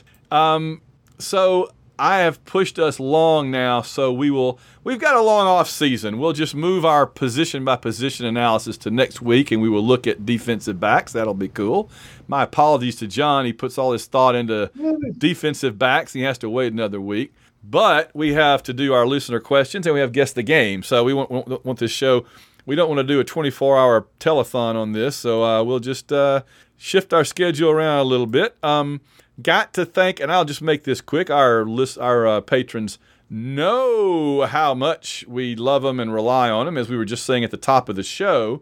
So I have pushed us long now, so we've got a long off season. We'll just move our position by position analysis to next week, and we will look at defensive backs. That'll be cool. My apologies to John. He puts all his thought into defensive backs. He has to wait another week. But we have to do our listener questions, and we have Guess the Game. So we want this show. We don't want to do a 24-hour telethon on this, so we'll just shift our schedule around a little bit. Got to thank, and I'll just make this quick, our patrons know how much we love them and rely on them, as we were just saying at the top of the show.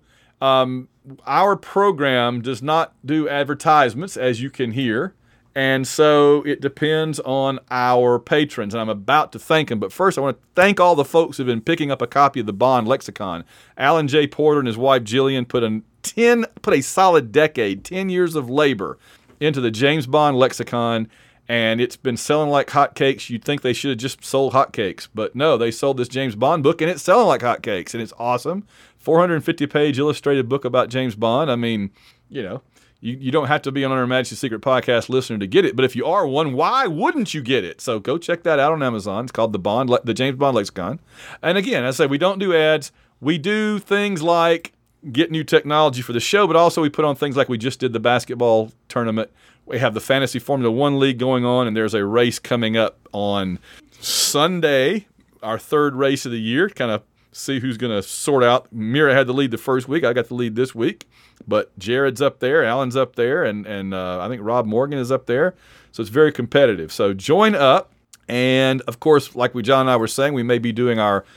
Our program does not do advertisements, as you can hear. And so it depends on our patrons, and I'm about to thank them. But first, I want to thank all the folks who have been picking up a copy of the Bond Lexicon. Alan J. Porter and his wife Jillian put a solid decade, 10 years of labor into the James Bond Lexicon, and it's been selling like hotcakes. You'd think they should have just sold hotcakes, but no, they sold this James Bond book, and it's selling like hotcakes, and it's awesome. 450-page illustrated book about James Bond. I mean, You don't have to be an Honor Majesty's Secret Podcast listener to get it, but if you are one, why wouldn't you get it? So go check that out on Amazon. It's called the James Bond Lexicon. And again, as I say, we don't do ads. We do things like get new technology for the show, but also we put on things like we just did the basketball tournament. We have the Fantasy Formula One League going on, and there's a race coming up on Sunday, our third race of the year, kind of see who's going to sort out. Mira had the lead the first week. I got the lead this week. But Jared's up there, Alan's up there, and I think Rob Morgan is up there. So it's very competitive. So join up, and of course, like John and I were saying, we may be doing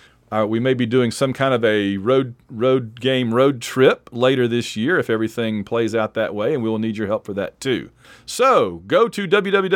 some kind of a road trip later this year if everything plays out that way, and we will need your help for that too. So go to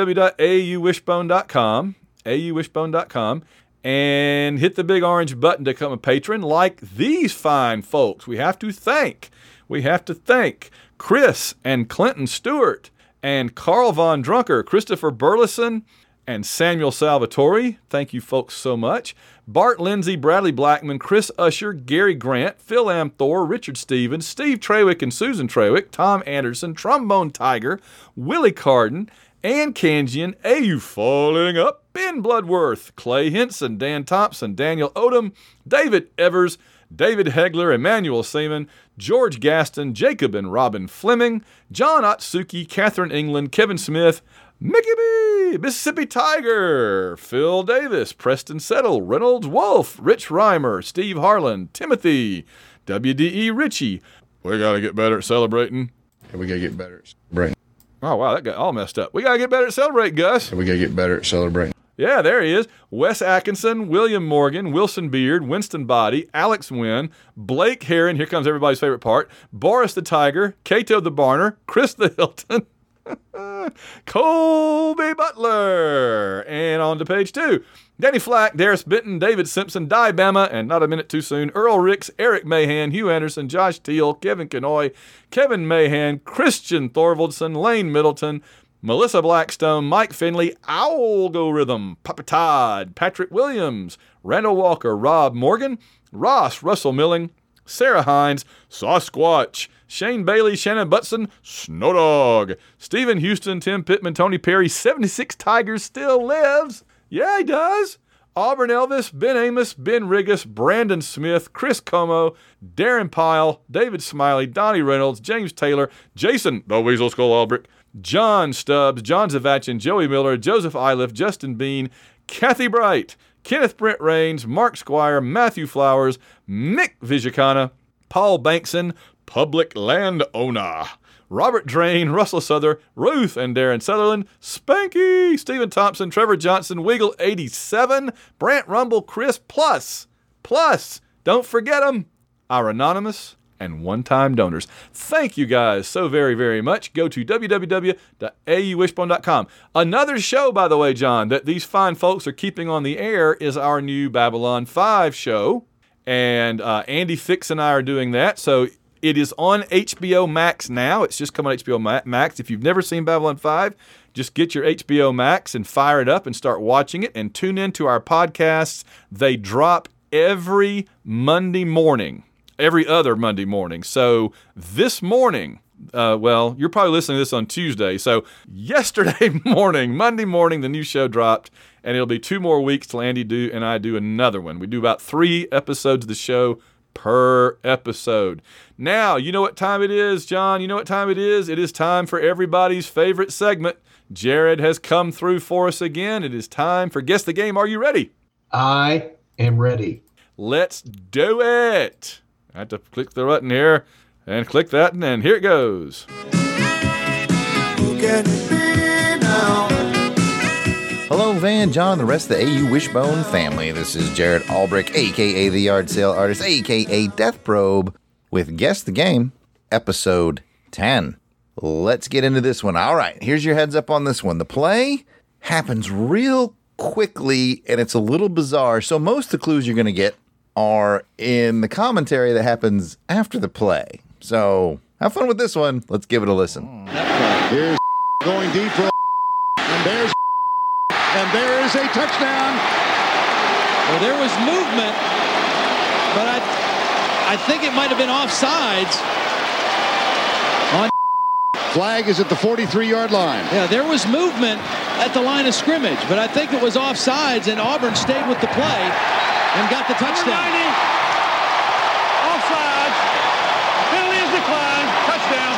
www.auwishbone.com, and hit the big orange button to become a patron like these fine folks. We have to thank Chris and Clinton Stewart and Carl Von Drunker, Christopher Burleson, and Samuel Salvatore. Thank you folks so much. Bart Lindsay, Bradley Blackman, Chris Usher, Gary Grant, Phil Amthor, Richard Stevens, Steve Trawick and Susan Trawick, Tom Anderson, Trombone Tiger, Willie Carden, Ann Kanjian, AU Falling Up, Ben Bloodworth, Clay Henson, Dan Thompson, Daniel Odom, David Evers, David Hegler, Emmanuel Seaman, George Gaston, Jacob and Robin Fleming, John Otsuki, Catherine England, Kevin Smith, Mickey B, Mississippi Tiger, Phil Davis, Preston Settle, Reynolds Wolf, Rich Reimer, Steve Harlan, Timothy, WDE Ritchie. We got to get better at celebrating. We got to get better at celebrating. Oh, wow, that got all messed up. We got to get better at celebrating, Gus. We got to get better at celebrating. Yeah, there he is. Wes Atkinson, William Morgan, Wilson Beard, Winston Body, Alex Wynn, Blake Heron, here comes everybody's favorite part, Boris the Tiger, Cato the Barner, Chris the Hilton, Colby Butler. And on to page 2. Danny Flack, Darius Benton, David Simpson, Di Bama, and not a minute too soon, Earl Ricks, Eric Mahan, Hugh Anderson, Josh Teal, Kevin Kenoy, Kevin Mahan, Christian Thorvaldson, Lane Middleton, Melissa Blackstone, Mike Finley, Algorithm, Papa Todd, Patrick Williams, Randall Walker, Rob Morgan, Ross Russell Milling, Sarah Hines, Sasquatch, Shane Bailey, Shannon Butson, Snowdog, Stephen Houston, Tim Pittman, Tony Perry, 76 Tigers still lives. Yeah, he does. Auburn Elvis, Ben Amos, Ben Rigas, Brandon Smith, Chris Como, Darren Pyle, David Smiley, Donnie Reynolds, James Taylor, Jason, the Weasel Skull Albrecht, John Stubbs, John Zavachin, Joey Miller, Joseph Iliff, Justin Bean, Kathy Bright, Kenneth Brent Rains, Mark Squire, Matthew Flowers, Mick Vijacana, Paul Bankson, Public Landowner, Robert Drain, Russell Souther, Ruth and Darren Sutherland, Spanky, Stephen Thompson, Trevor Johnson, Wiggle 87, Brant Rumble, Chris Plus, don't forget them, our anonymous and one-time donors. Thank you guys so very, very much. Go to www.auwishbone.com. Another show, by the way, John, that these fine folks are keeping on the air is our new Babylon 5 show, and Andy Fix and I are doing that, so it is on HBO Max now. It's just come on HBO Max. If you've never seen Babylon 5, just get your HBO Max and fire it up and start watching it and tune in to our podcasts. They drop every Monday morning, every other Monday morning. So this morning, well, you're probably listening to this on Tuesday. So yesterday morning, Monday morning, the new show dropped, and it'll be 2 more weeks till Andy and I do another one. We do about 3 episodes of the show per episode. Now, you know what time it is, John? You know what time it is? It is time for everybody's favorite segment. Jared has come through for us again. It is time for Guess the Game. Are you ready? I am ready. Let's do it. I have to click the button here and click that, and then here it goes. Who can it be now? Hello, Van, John, and the rest of the AU Wishbone family. This is Jared Albrecht, a.k.a. the Yard Sale Artist, a.k.a. Death Probe, with Guess the Game, Episode 10. Let's get into this one. All right, here's your heads up on this one. The play happens real quickly, and it's a little bizarre, so most of the clues you're going to get are in the commentary that happens after the play. So have fun with this one. Let's give it a listen. Here's going deep for and there is a touchdown. Well, there was movement, but I think it might have been offsides. Flag is at the 43-yard line. Yeah, there was movement at the line of scrimmage, but I think it was offsides, and Auburn stayed with the play and got the touchdown. Offside. Penalty is declined. Touchdown.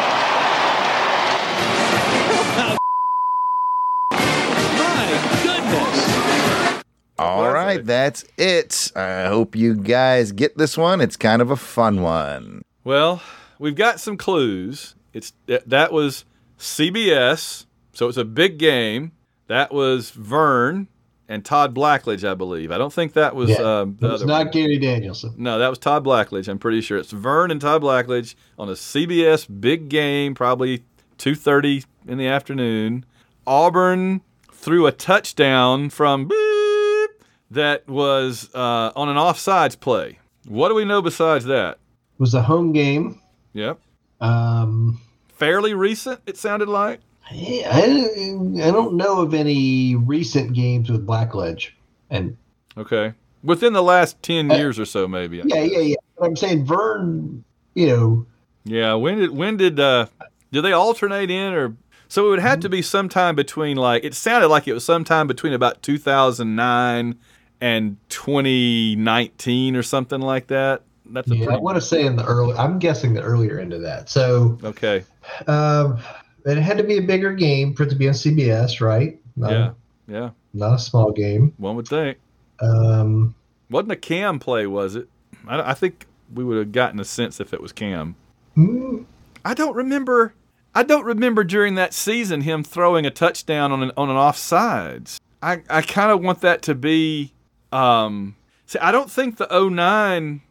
All right, that's it. I hope you guys get this one. It's kind of a fun one. Well, we've got some clues. That was CBS, so it's a big game. That was Vern and Todd Blackledge, I believe. I don't think that was the it's other not one. Gary Danielson. No, that was Todd Blackledge. I'm pretty sure it's Vern and Todd Blackledge on a CBS big game, probably 2:30 in the afternoon. Auburn threw a touchdown from that was on an offsides play. What do we know besides that? It was a home game. Yep. Fairly recent, it sounded like. I don't know of any recent games with Blackledge. And okay, within the last 10 years or so, maybe. Yeah. But I'm saying Vern, you know. Yeah. When did they alternate in, or so it would have to be sometime between, like, it sounded like it was sometime between about 2009 and 2019 or something like that. That's I want to say I'm guessing the earlier end of that. So okay. It had to be a bigger game for it to be on CBS, right? Yeah. Not a small game. One would think. Wasn't a Cam play, was it? I think we would have gotten a sense if it was Cam. I don't remember. I don't remember during that season him throwing a touchdown on an offsides. I kind of want that to be. See, I don't think the 09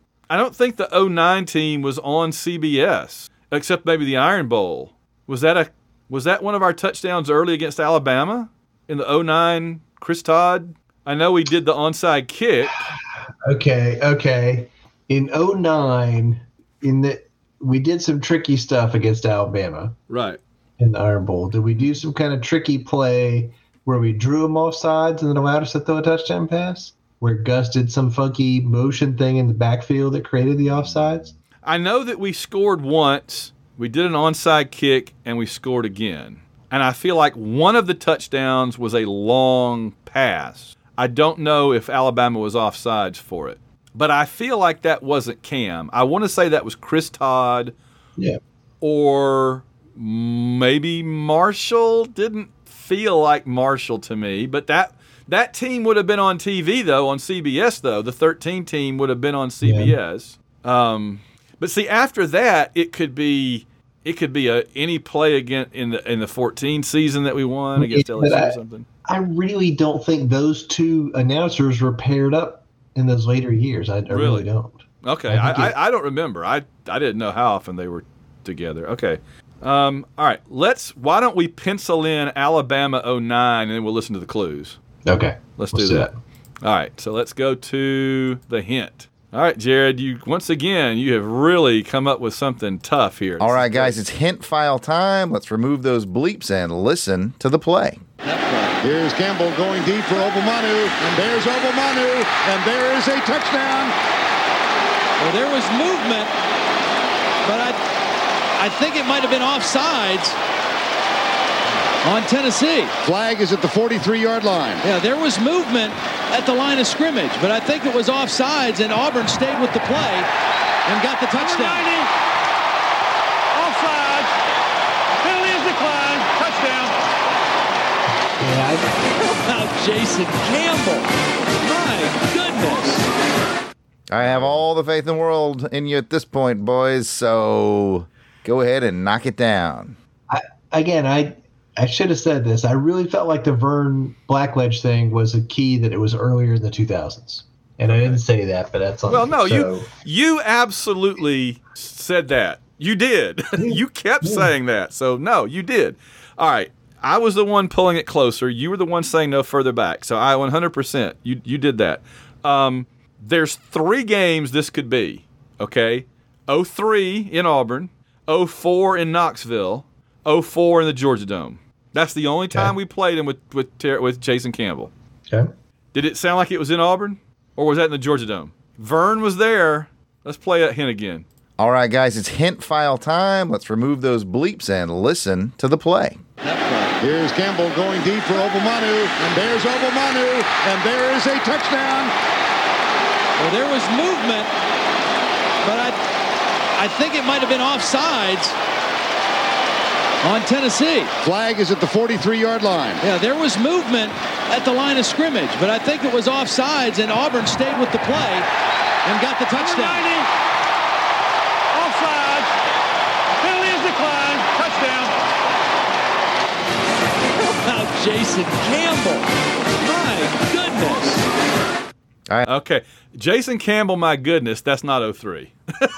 team was on CBS except maybe the Iron Bowl. Was that one of our touchdowns early against Alabama in the 09 Chris Todd? I know we did the onside kick. Okay. In 09, we did some tricky stuff against Alabama. Right. In the Iron Bowl. Did we do some kind of tricky play where we drew them off sides and then allowed us to throw a touchdown pass? Where Gus did some funky motion thing in the backfield that created the offsides? I know that we scored once, we did an onside kick, and we scored again. And I feel like one of the touchdowns was a long pass. I don't know if Alabama was offsides for it. But I feel like that wasn't Cam. I want to say that was Chris Todd. Yeah. Or maybe Marshall. Didn't feel like Marshall to me. But that team would have been on TV, though, on CBS, though. The 13 team would have been on CBS. Yeah. But see, after that, it could be any play again in the 14 season that we won against LSU or something. I really don't think those two announcers were paired up in those later years. I really don't. Okay, I don't remember. I didn't know how often they were together. Okay. All right, why don't we pencil in Alabama 09 and then we'll listen to the clues. Okay. Let's do that. All right, so let's go to the hint. All right, Jared, you have really come up with something tough here. All right, guys, it's hint file time. Let's remove those bleeps and listen to the play. Here's Campbell going deep for Obomanu, and there's Obomanu, and there is a touchdown. Well, there was movement, but I think it might have been offsides on Tennessee. Flag is at the 43-yard line. Yeah, there was movement at the line of scrimmage, but I think it was offsides, and Auburn stayed with the play and got the touchdown. Offsides. Penalty is declined. Touchdown. How about Jason Campbell? My goodness. I have all the faith in the world in you at this point, boys, so go ahead and knock it down. I should have said this. I really felt like the Vern Blackledge thing was a key that it was earlier in the 2000s. And I didn't say that, but that's on Well, me. no, So, you absolutely said that. You did. You kept saying that. So, no, you did. All right. I was the one pulling it closer. You were the one saying no further back. So, I 100%. You did that. There's 3 games this could be, okay? 03 in Auburn, 04 in Knoxville, 04 in the Georgia Dome. That's the only time we played him with Jason Campbell. Okay. Did it sound like it was in Auburn, or was that in the Georgia Dome? Vern was there. Let's play that hint again. All right, guys, it's hint file time. Let's remove those bleeps and listen to the play. Here's Campbell going deep for Obomanu, and there's Obomanu, and there is a touchdown. Well, there was movement, but I think it might have been offsides on Tennessee. Flag is at the 43-yard line. Yeah, there was movement at the line of scrimmage, but I think it was offsides, and Auburn stayed with the play and got the touchdown. Offsides. Penalty is declined. Touchdown. How about Jason Campbell? My goodness. All right. Okay. Jason Campbell, my goodness, that's not 03.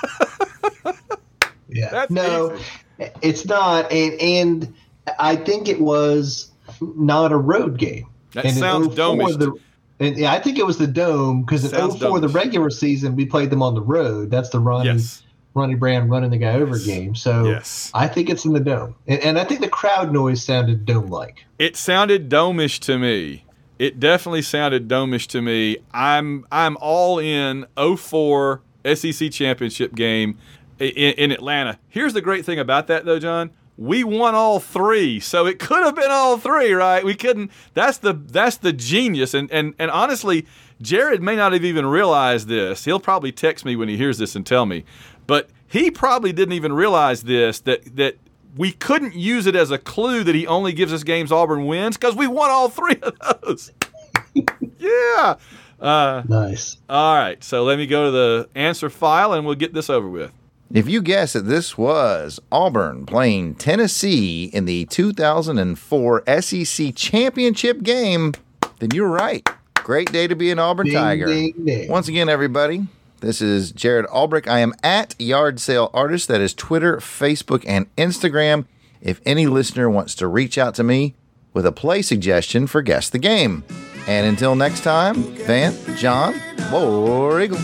Yeah. That's no, easy. It's not. And I think it was not a road game. That and sounds domish. I think it was the Dome because in 04, the regular season, we played them on the road. That's the Ronnie Brand running the guy over game. So I think it's in the Dome. And I think the crowd noise sounded Dome-like. It sounded domish to me. It definitely sounded domish to me. I'm all in 04 SEC championship game in Atlanta. Here's the great thing about that, though, John. We won all 3, so it could have been all 3, right? We couldn't. That's the genius. And honestly, Jared may not have even realized this. He'll probably text me when he hears this and tell me. But he probably didn't even realize this, that we couldn't use it as a clue that he only gives us games Auburn wins because we won all 3 of those. Yeah. Nice. All right, so let me go to the answer file and we'll get this over with. If you guess that this was Auburn playing Tennessee in the 2004 SEC championship game, then you're right. Great day to be an Auburn Tiger. Ding, ding. Once again, everybody, this is Jared Albrecht. I am at Yard Sale Artist. That is Twitter, Facebook, and Instagram. If any listener wants to reach out to me with a play suggestion for Guess the Game. And until next time, Van, John, War Eagle.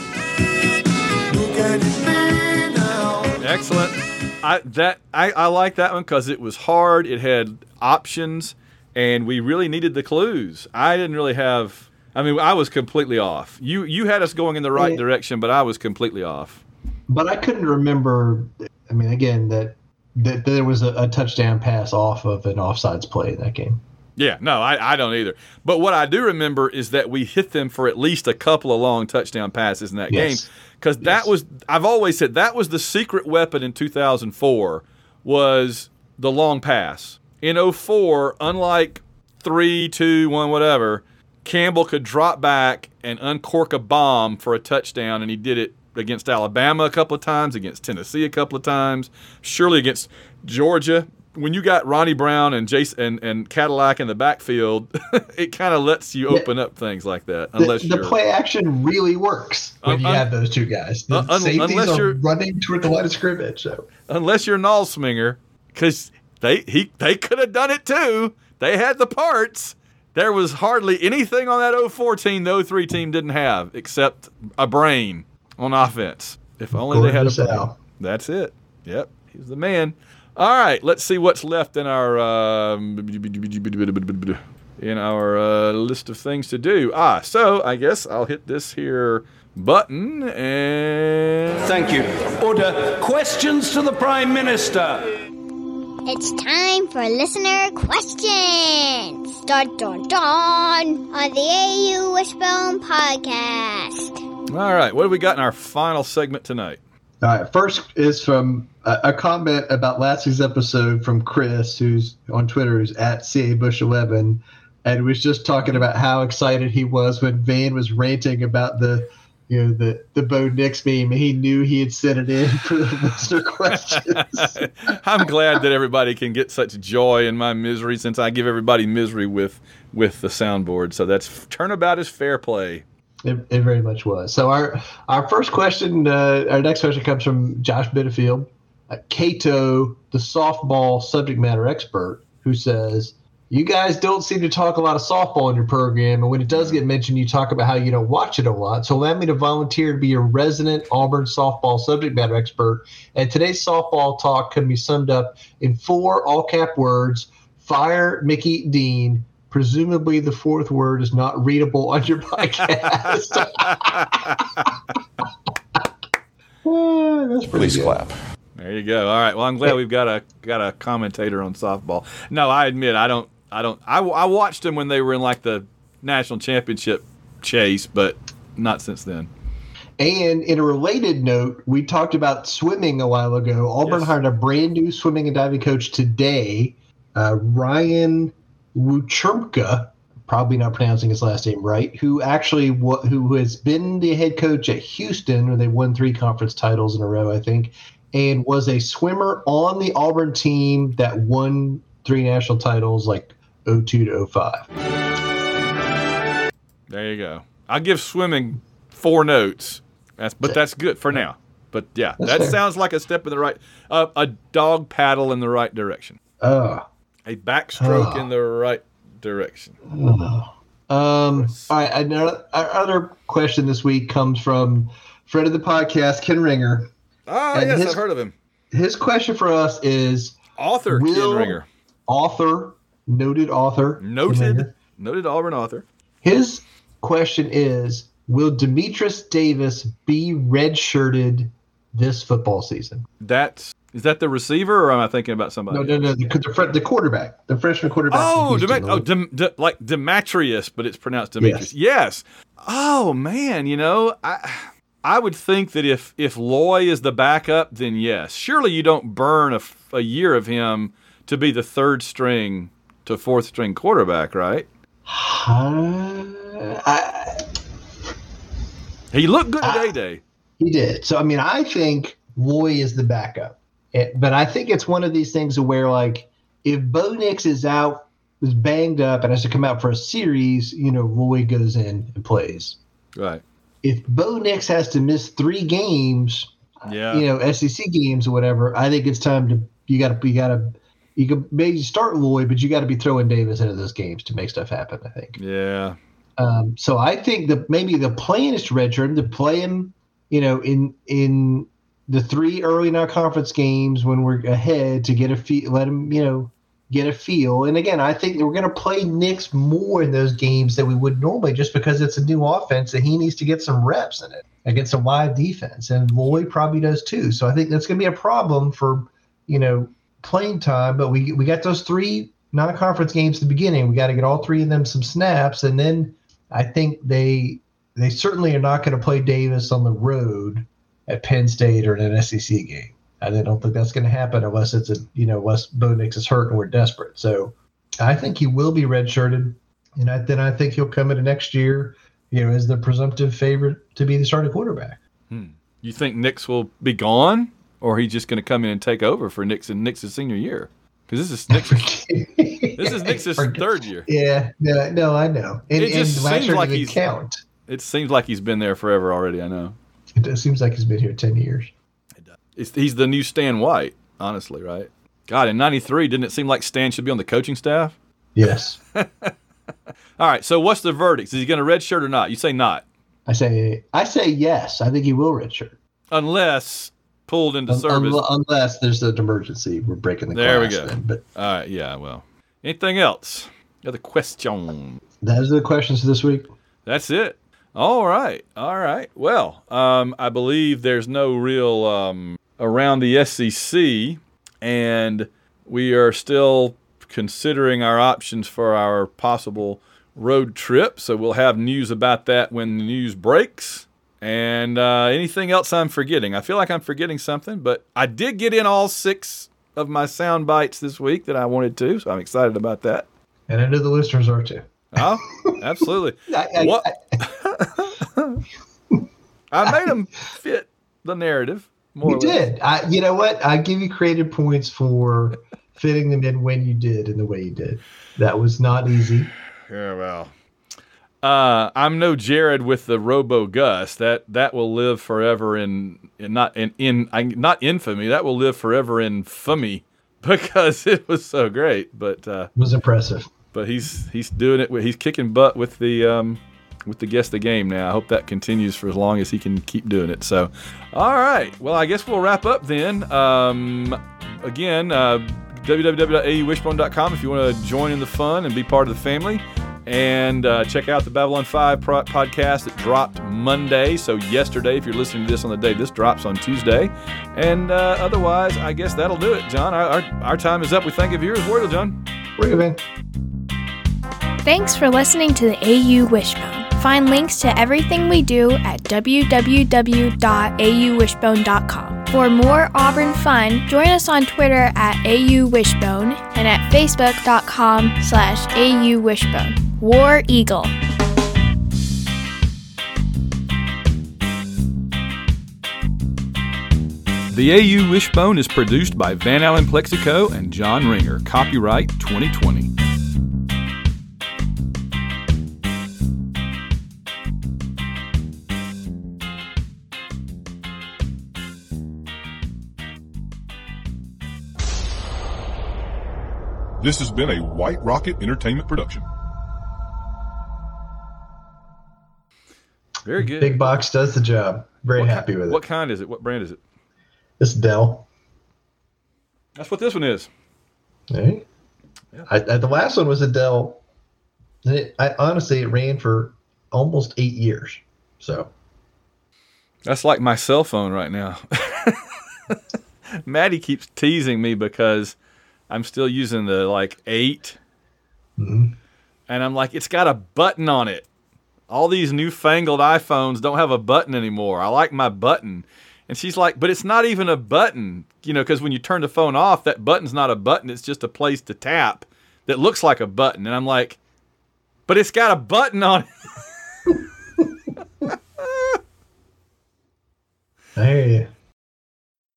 Excellent. I like that one because it was hard. It had options, and we really needed the clues. I didn't really have. I mean, I was completely off. You had us going in the right direction, but I was completely off. But I couldn't remember. I mean, again, that there was a touchdown pass off of an offsides play in that game. Yeah, no, I don't either. But what I do remember is that we hit them for at least a couple of long touchdown passes in that game. Because that was, I've always said, that was the secret weapon in 2004, was the long pass. In 2004, unlike 3, 2, 1, whatever, Campbell could drop back and uncork a bomb for a touchdown, and he did it against Alabama a couple of times, against Tennessee a couple of times, surely against Georgia. When you got Ronnie Brown and Jason and Cadillac in the backfield, it kind of lets you open up things like that. Unless the play action really works when you have those two guys. The safeties are running toward the line of scrimmage. So. Unless you're Nalsminger, because they could have done it too. They had the parts. There was hardly anything on that 04 team the 03 team didn't have except a brain on offense. If only they had a brain. That's it. Yep, he's the man. All right, let's see what's left in our list of things to do. So I guess I'll hit this here button and... Thank you. Order. Questions to the Prime Minister. It's time for listener questions. Dun, dun, dun, on the AU Wishbone podcast. All right, what do we got in our final segment tonight? All right, first is from a comment about last week's episode from Chris, who's on Twitter, who's at CABush11, and was just talking about how excited he was when Van was ranting about the Bo Nix meme. He knew he had sent it in for the listener questions. I'm glad that everybody can get such joy in my misery, since I give everybody misery with the soundboard. So that's turnabout is fair play. It very much was. So our first question, our next question comes from Josh Bitterfield, Cato, the softball subject matter expert, who says, you guys don't seem to talk a lot of softball in your program, and when it does get mentioned, you talk about how you don't watch it a lot. So allow me to volunteer to be your resident Auburn softball subject matter expert. And today's softball talk can be summed up in 4 all-cap words: fire Mickey Dean. Presumably the 4th word is not readable on your podcast. That's pretty Please good. clap. There you go. All right. Well, I'm glad we've got a commentator on softball. No, I admit I watched them when they were in like the national championship chase, but not since then. And in a related note, we talked about swimming a while ago. Auburn hired a brand new swimming and diving coach today, Ryan Wuchurmka, probably not pronouncing his last name right, who has been the head coach at Houston, where they won 3 conference titles in a row, I think, and was a swimmer on the Auburn team that won 3 national titles, like 02 to 05. There you go. I'll give swimming 4 notes. That's good for now. But yeah, that sounds like a step in the right, a dog paddle in the right direction. A backstroke in the right direction. All right. Our other question this week comes from friend of the podcast, Ken Ringer. Yes, I've heard of him. His question for us is Ken Ringer. Noted author. Noted Auburn author. His question is, will Demetrius Davis be redshirted this football season? Is that the receiver, or am I thinking about somebody? No, the quarterback, the freshman quarterback. Like Demetrius, but it's pronounced Demetrius. Yes. Oh man, I would think that if Loy is the backup, then yes. Surely you don't burn a year of him to be the 3rd string to 4th string quarterback, right? He looked good at A-Day. He did. So I mean, I think Loy is the backup. But I think it's one of these things where, like, if Bo Nix is banged up and has to come out for a series, Loy goes in and plays. Right. If Bo Nix has to miss 3 games, SEC games or whatever, I think it's time to you could maybe start Loy, but you got to be throwing Davis into those games to make stuff happen, I think. Yeah. So I think that maybe the plan is to redshirt him, to play him, in the 3 early non-conference games when we're ahead to get a feel, let him, get a feel. And again, I think we're going to play Nix more in those games than we would normally, just because it's a new offense and he needs to get some reps in it against a live defense. And Lloyd probably does too. So I think that's going to be a problem for, playing time. But we got those 3 non-conference games at the beginning. We got to get all 3 of them some snaps. And then I think they certainly are not going to play Davis on the road at Penn State or in an SEC game. I don't think that's going to happen unless it's unless Bo Nix is hurt and we're desperate. So I think he will be redshirted, and then I think he'll come into next year, as the presumptive favorite to be the starting quarterback. You think Nix will be gone, or he's just going to come in and take over for Nix in Nix's senior year? Because this is Nix's 3rd year. Yeah, no, I know. And it just seems like It seems like he's been there forever already. I know. It seems like he's been here 10 years. He's the new Stan White, honestly, right? God, in '93, didn't it seem like Stan should be on the coaching staff? Yes. All right, so what's the verdict? Is he going to redshirt or not? You say not. I say yes. I think he will redshirt. Unless pulled into service. Unless there's an emergency. We're breaking the class. There we go. Then, but all right, yeah, well. Anything else? Other question? Those are the questions this week. That's it. All right. Well, I believe there's no real around the SEC, and we are still considering our options for our possible road trip. So we'll have news about that when the news breaks. And anything else I'm forgetting? I feel like I'm forgetting something, but I did get in all 6 of my sound bites this week that I wanted to, so I'm excited about that. And I know the listeners are too. Oh, absolutely. I made them fit the narrative. You did. You know what? I give you creative points for fitting them in when you did and the way you did. That was not easy. Yeah, well. I'm no Jared with the Robo Gus. That will live forever not infamy. That will live forever in fummy because it was so great. But it was impressive. But he's doing it. He's kicking butt with the Guess the Game now. I hope that continues for as long as he can keep doing it. So, all right. Well, I guess we'll wrap up then. Again, www.auwishbone.com if you want to join in the fun and be part of the family. And check out the Babylon 5 podcast that dropped Monday. So yesterday, if you're listening to this on the day this drops on Tuesday. And otherwise, I guess that'll do it, John. Our time is up. We thank you for yours. Warrior John. Thanks for listening to the AU Wishbone. Find links to everything we do at www.auwishbone.com. For more Auburn fun, join us on Twitter at AUWishbone and at Facebook.com/AUWishbone. War Eagle. The AU Wishbone is produced by Van Allen Plexico and John Ringer. Copyright 2020. This has been a White Rocket Entertainment production. Very good. Big Box does the job. Very happy with it. What kind is it? What brand is it? It's Dell. That's what this one is. Hey. Yeah. The last one was a Dell. Honestly, it ran for almost 8 years. So that's like my cell phone right now. Maddie keeps teasing me because I'm still using the 8. Mm-hmm. And I'm like, it's got a button on it. All these newfangled iPhones don't have a button anymore. I like my button. And she's like, but it's not even a button, because when you turn the phone off, that button's not a button. It's just a place to tap that looks like a button. And I'm like, but it's got a button on it. I hear you.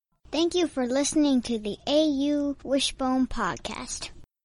for listening to the AU Wishbone Podcast.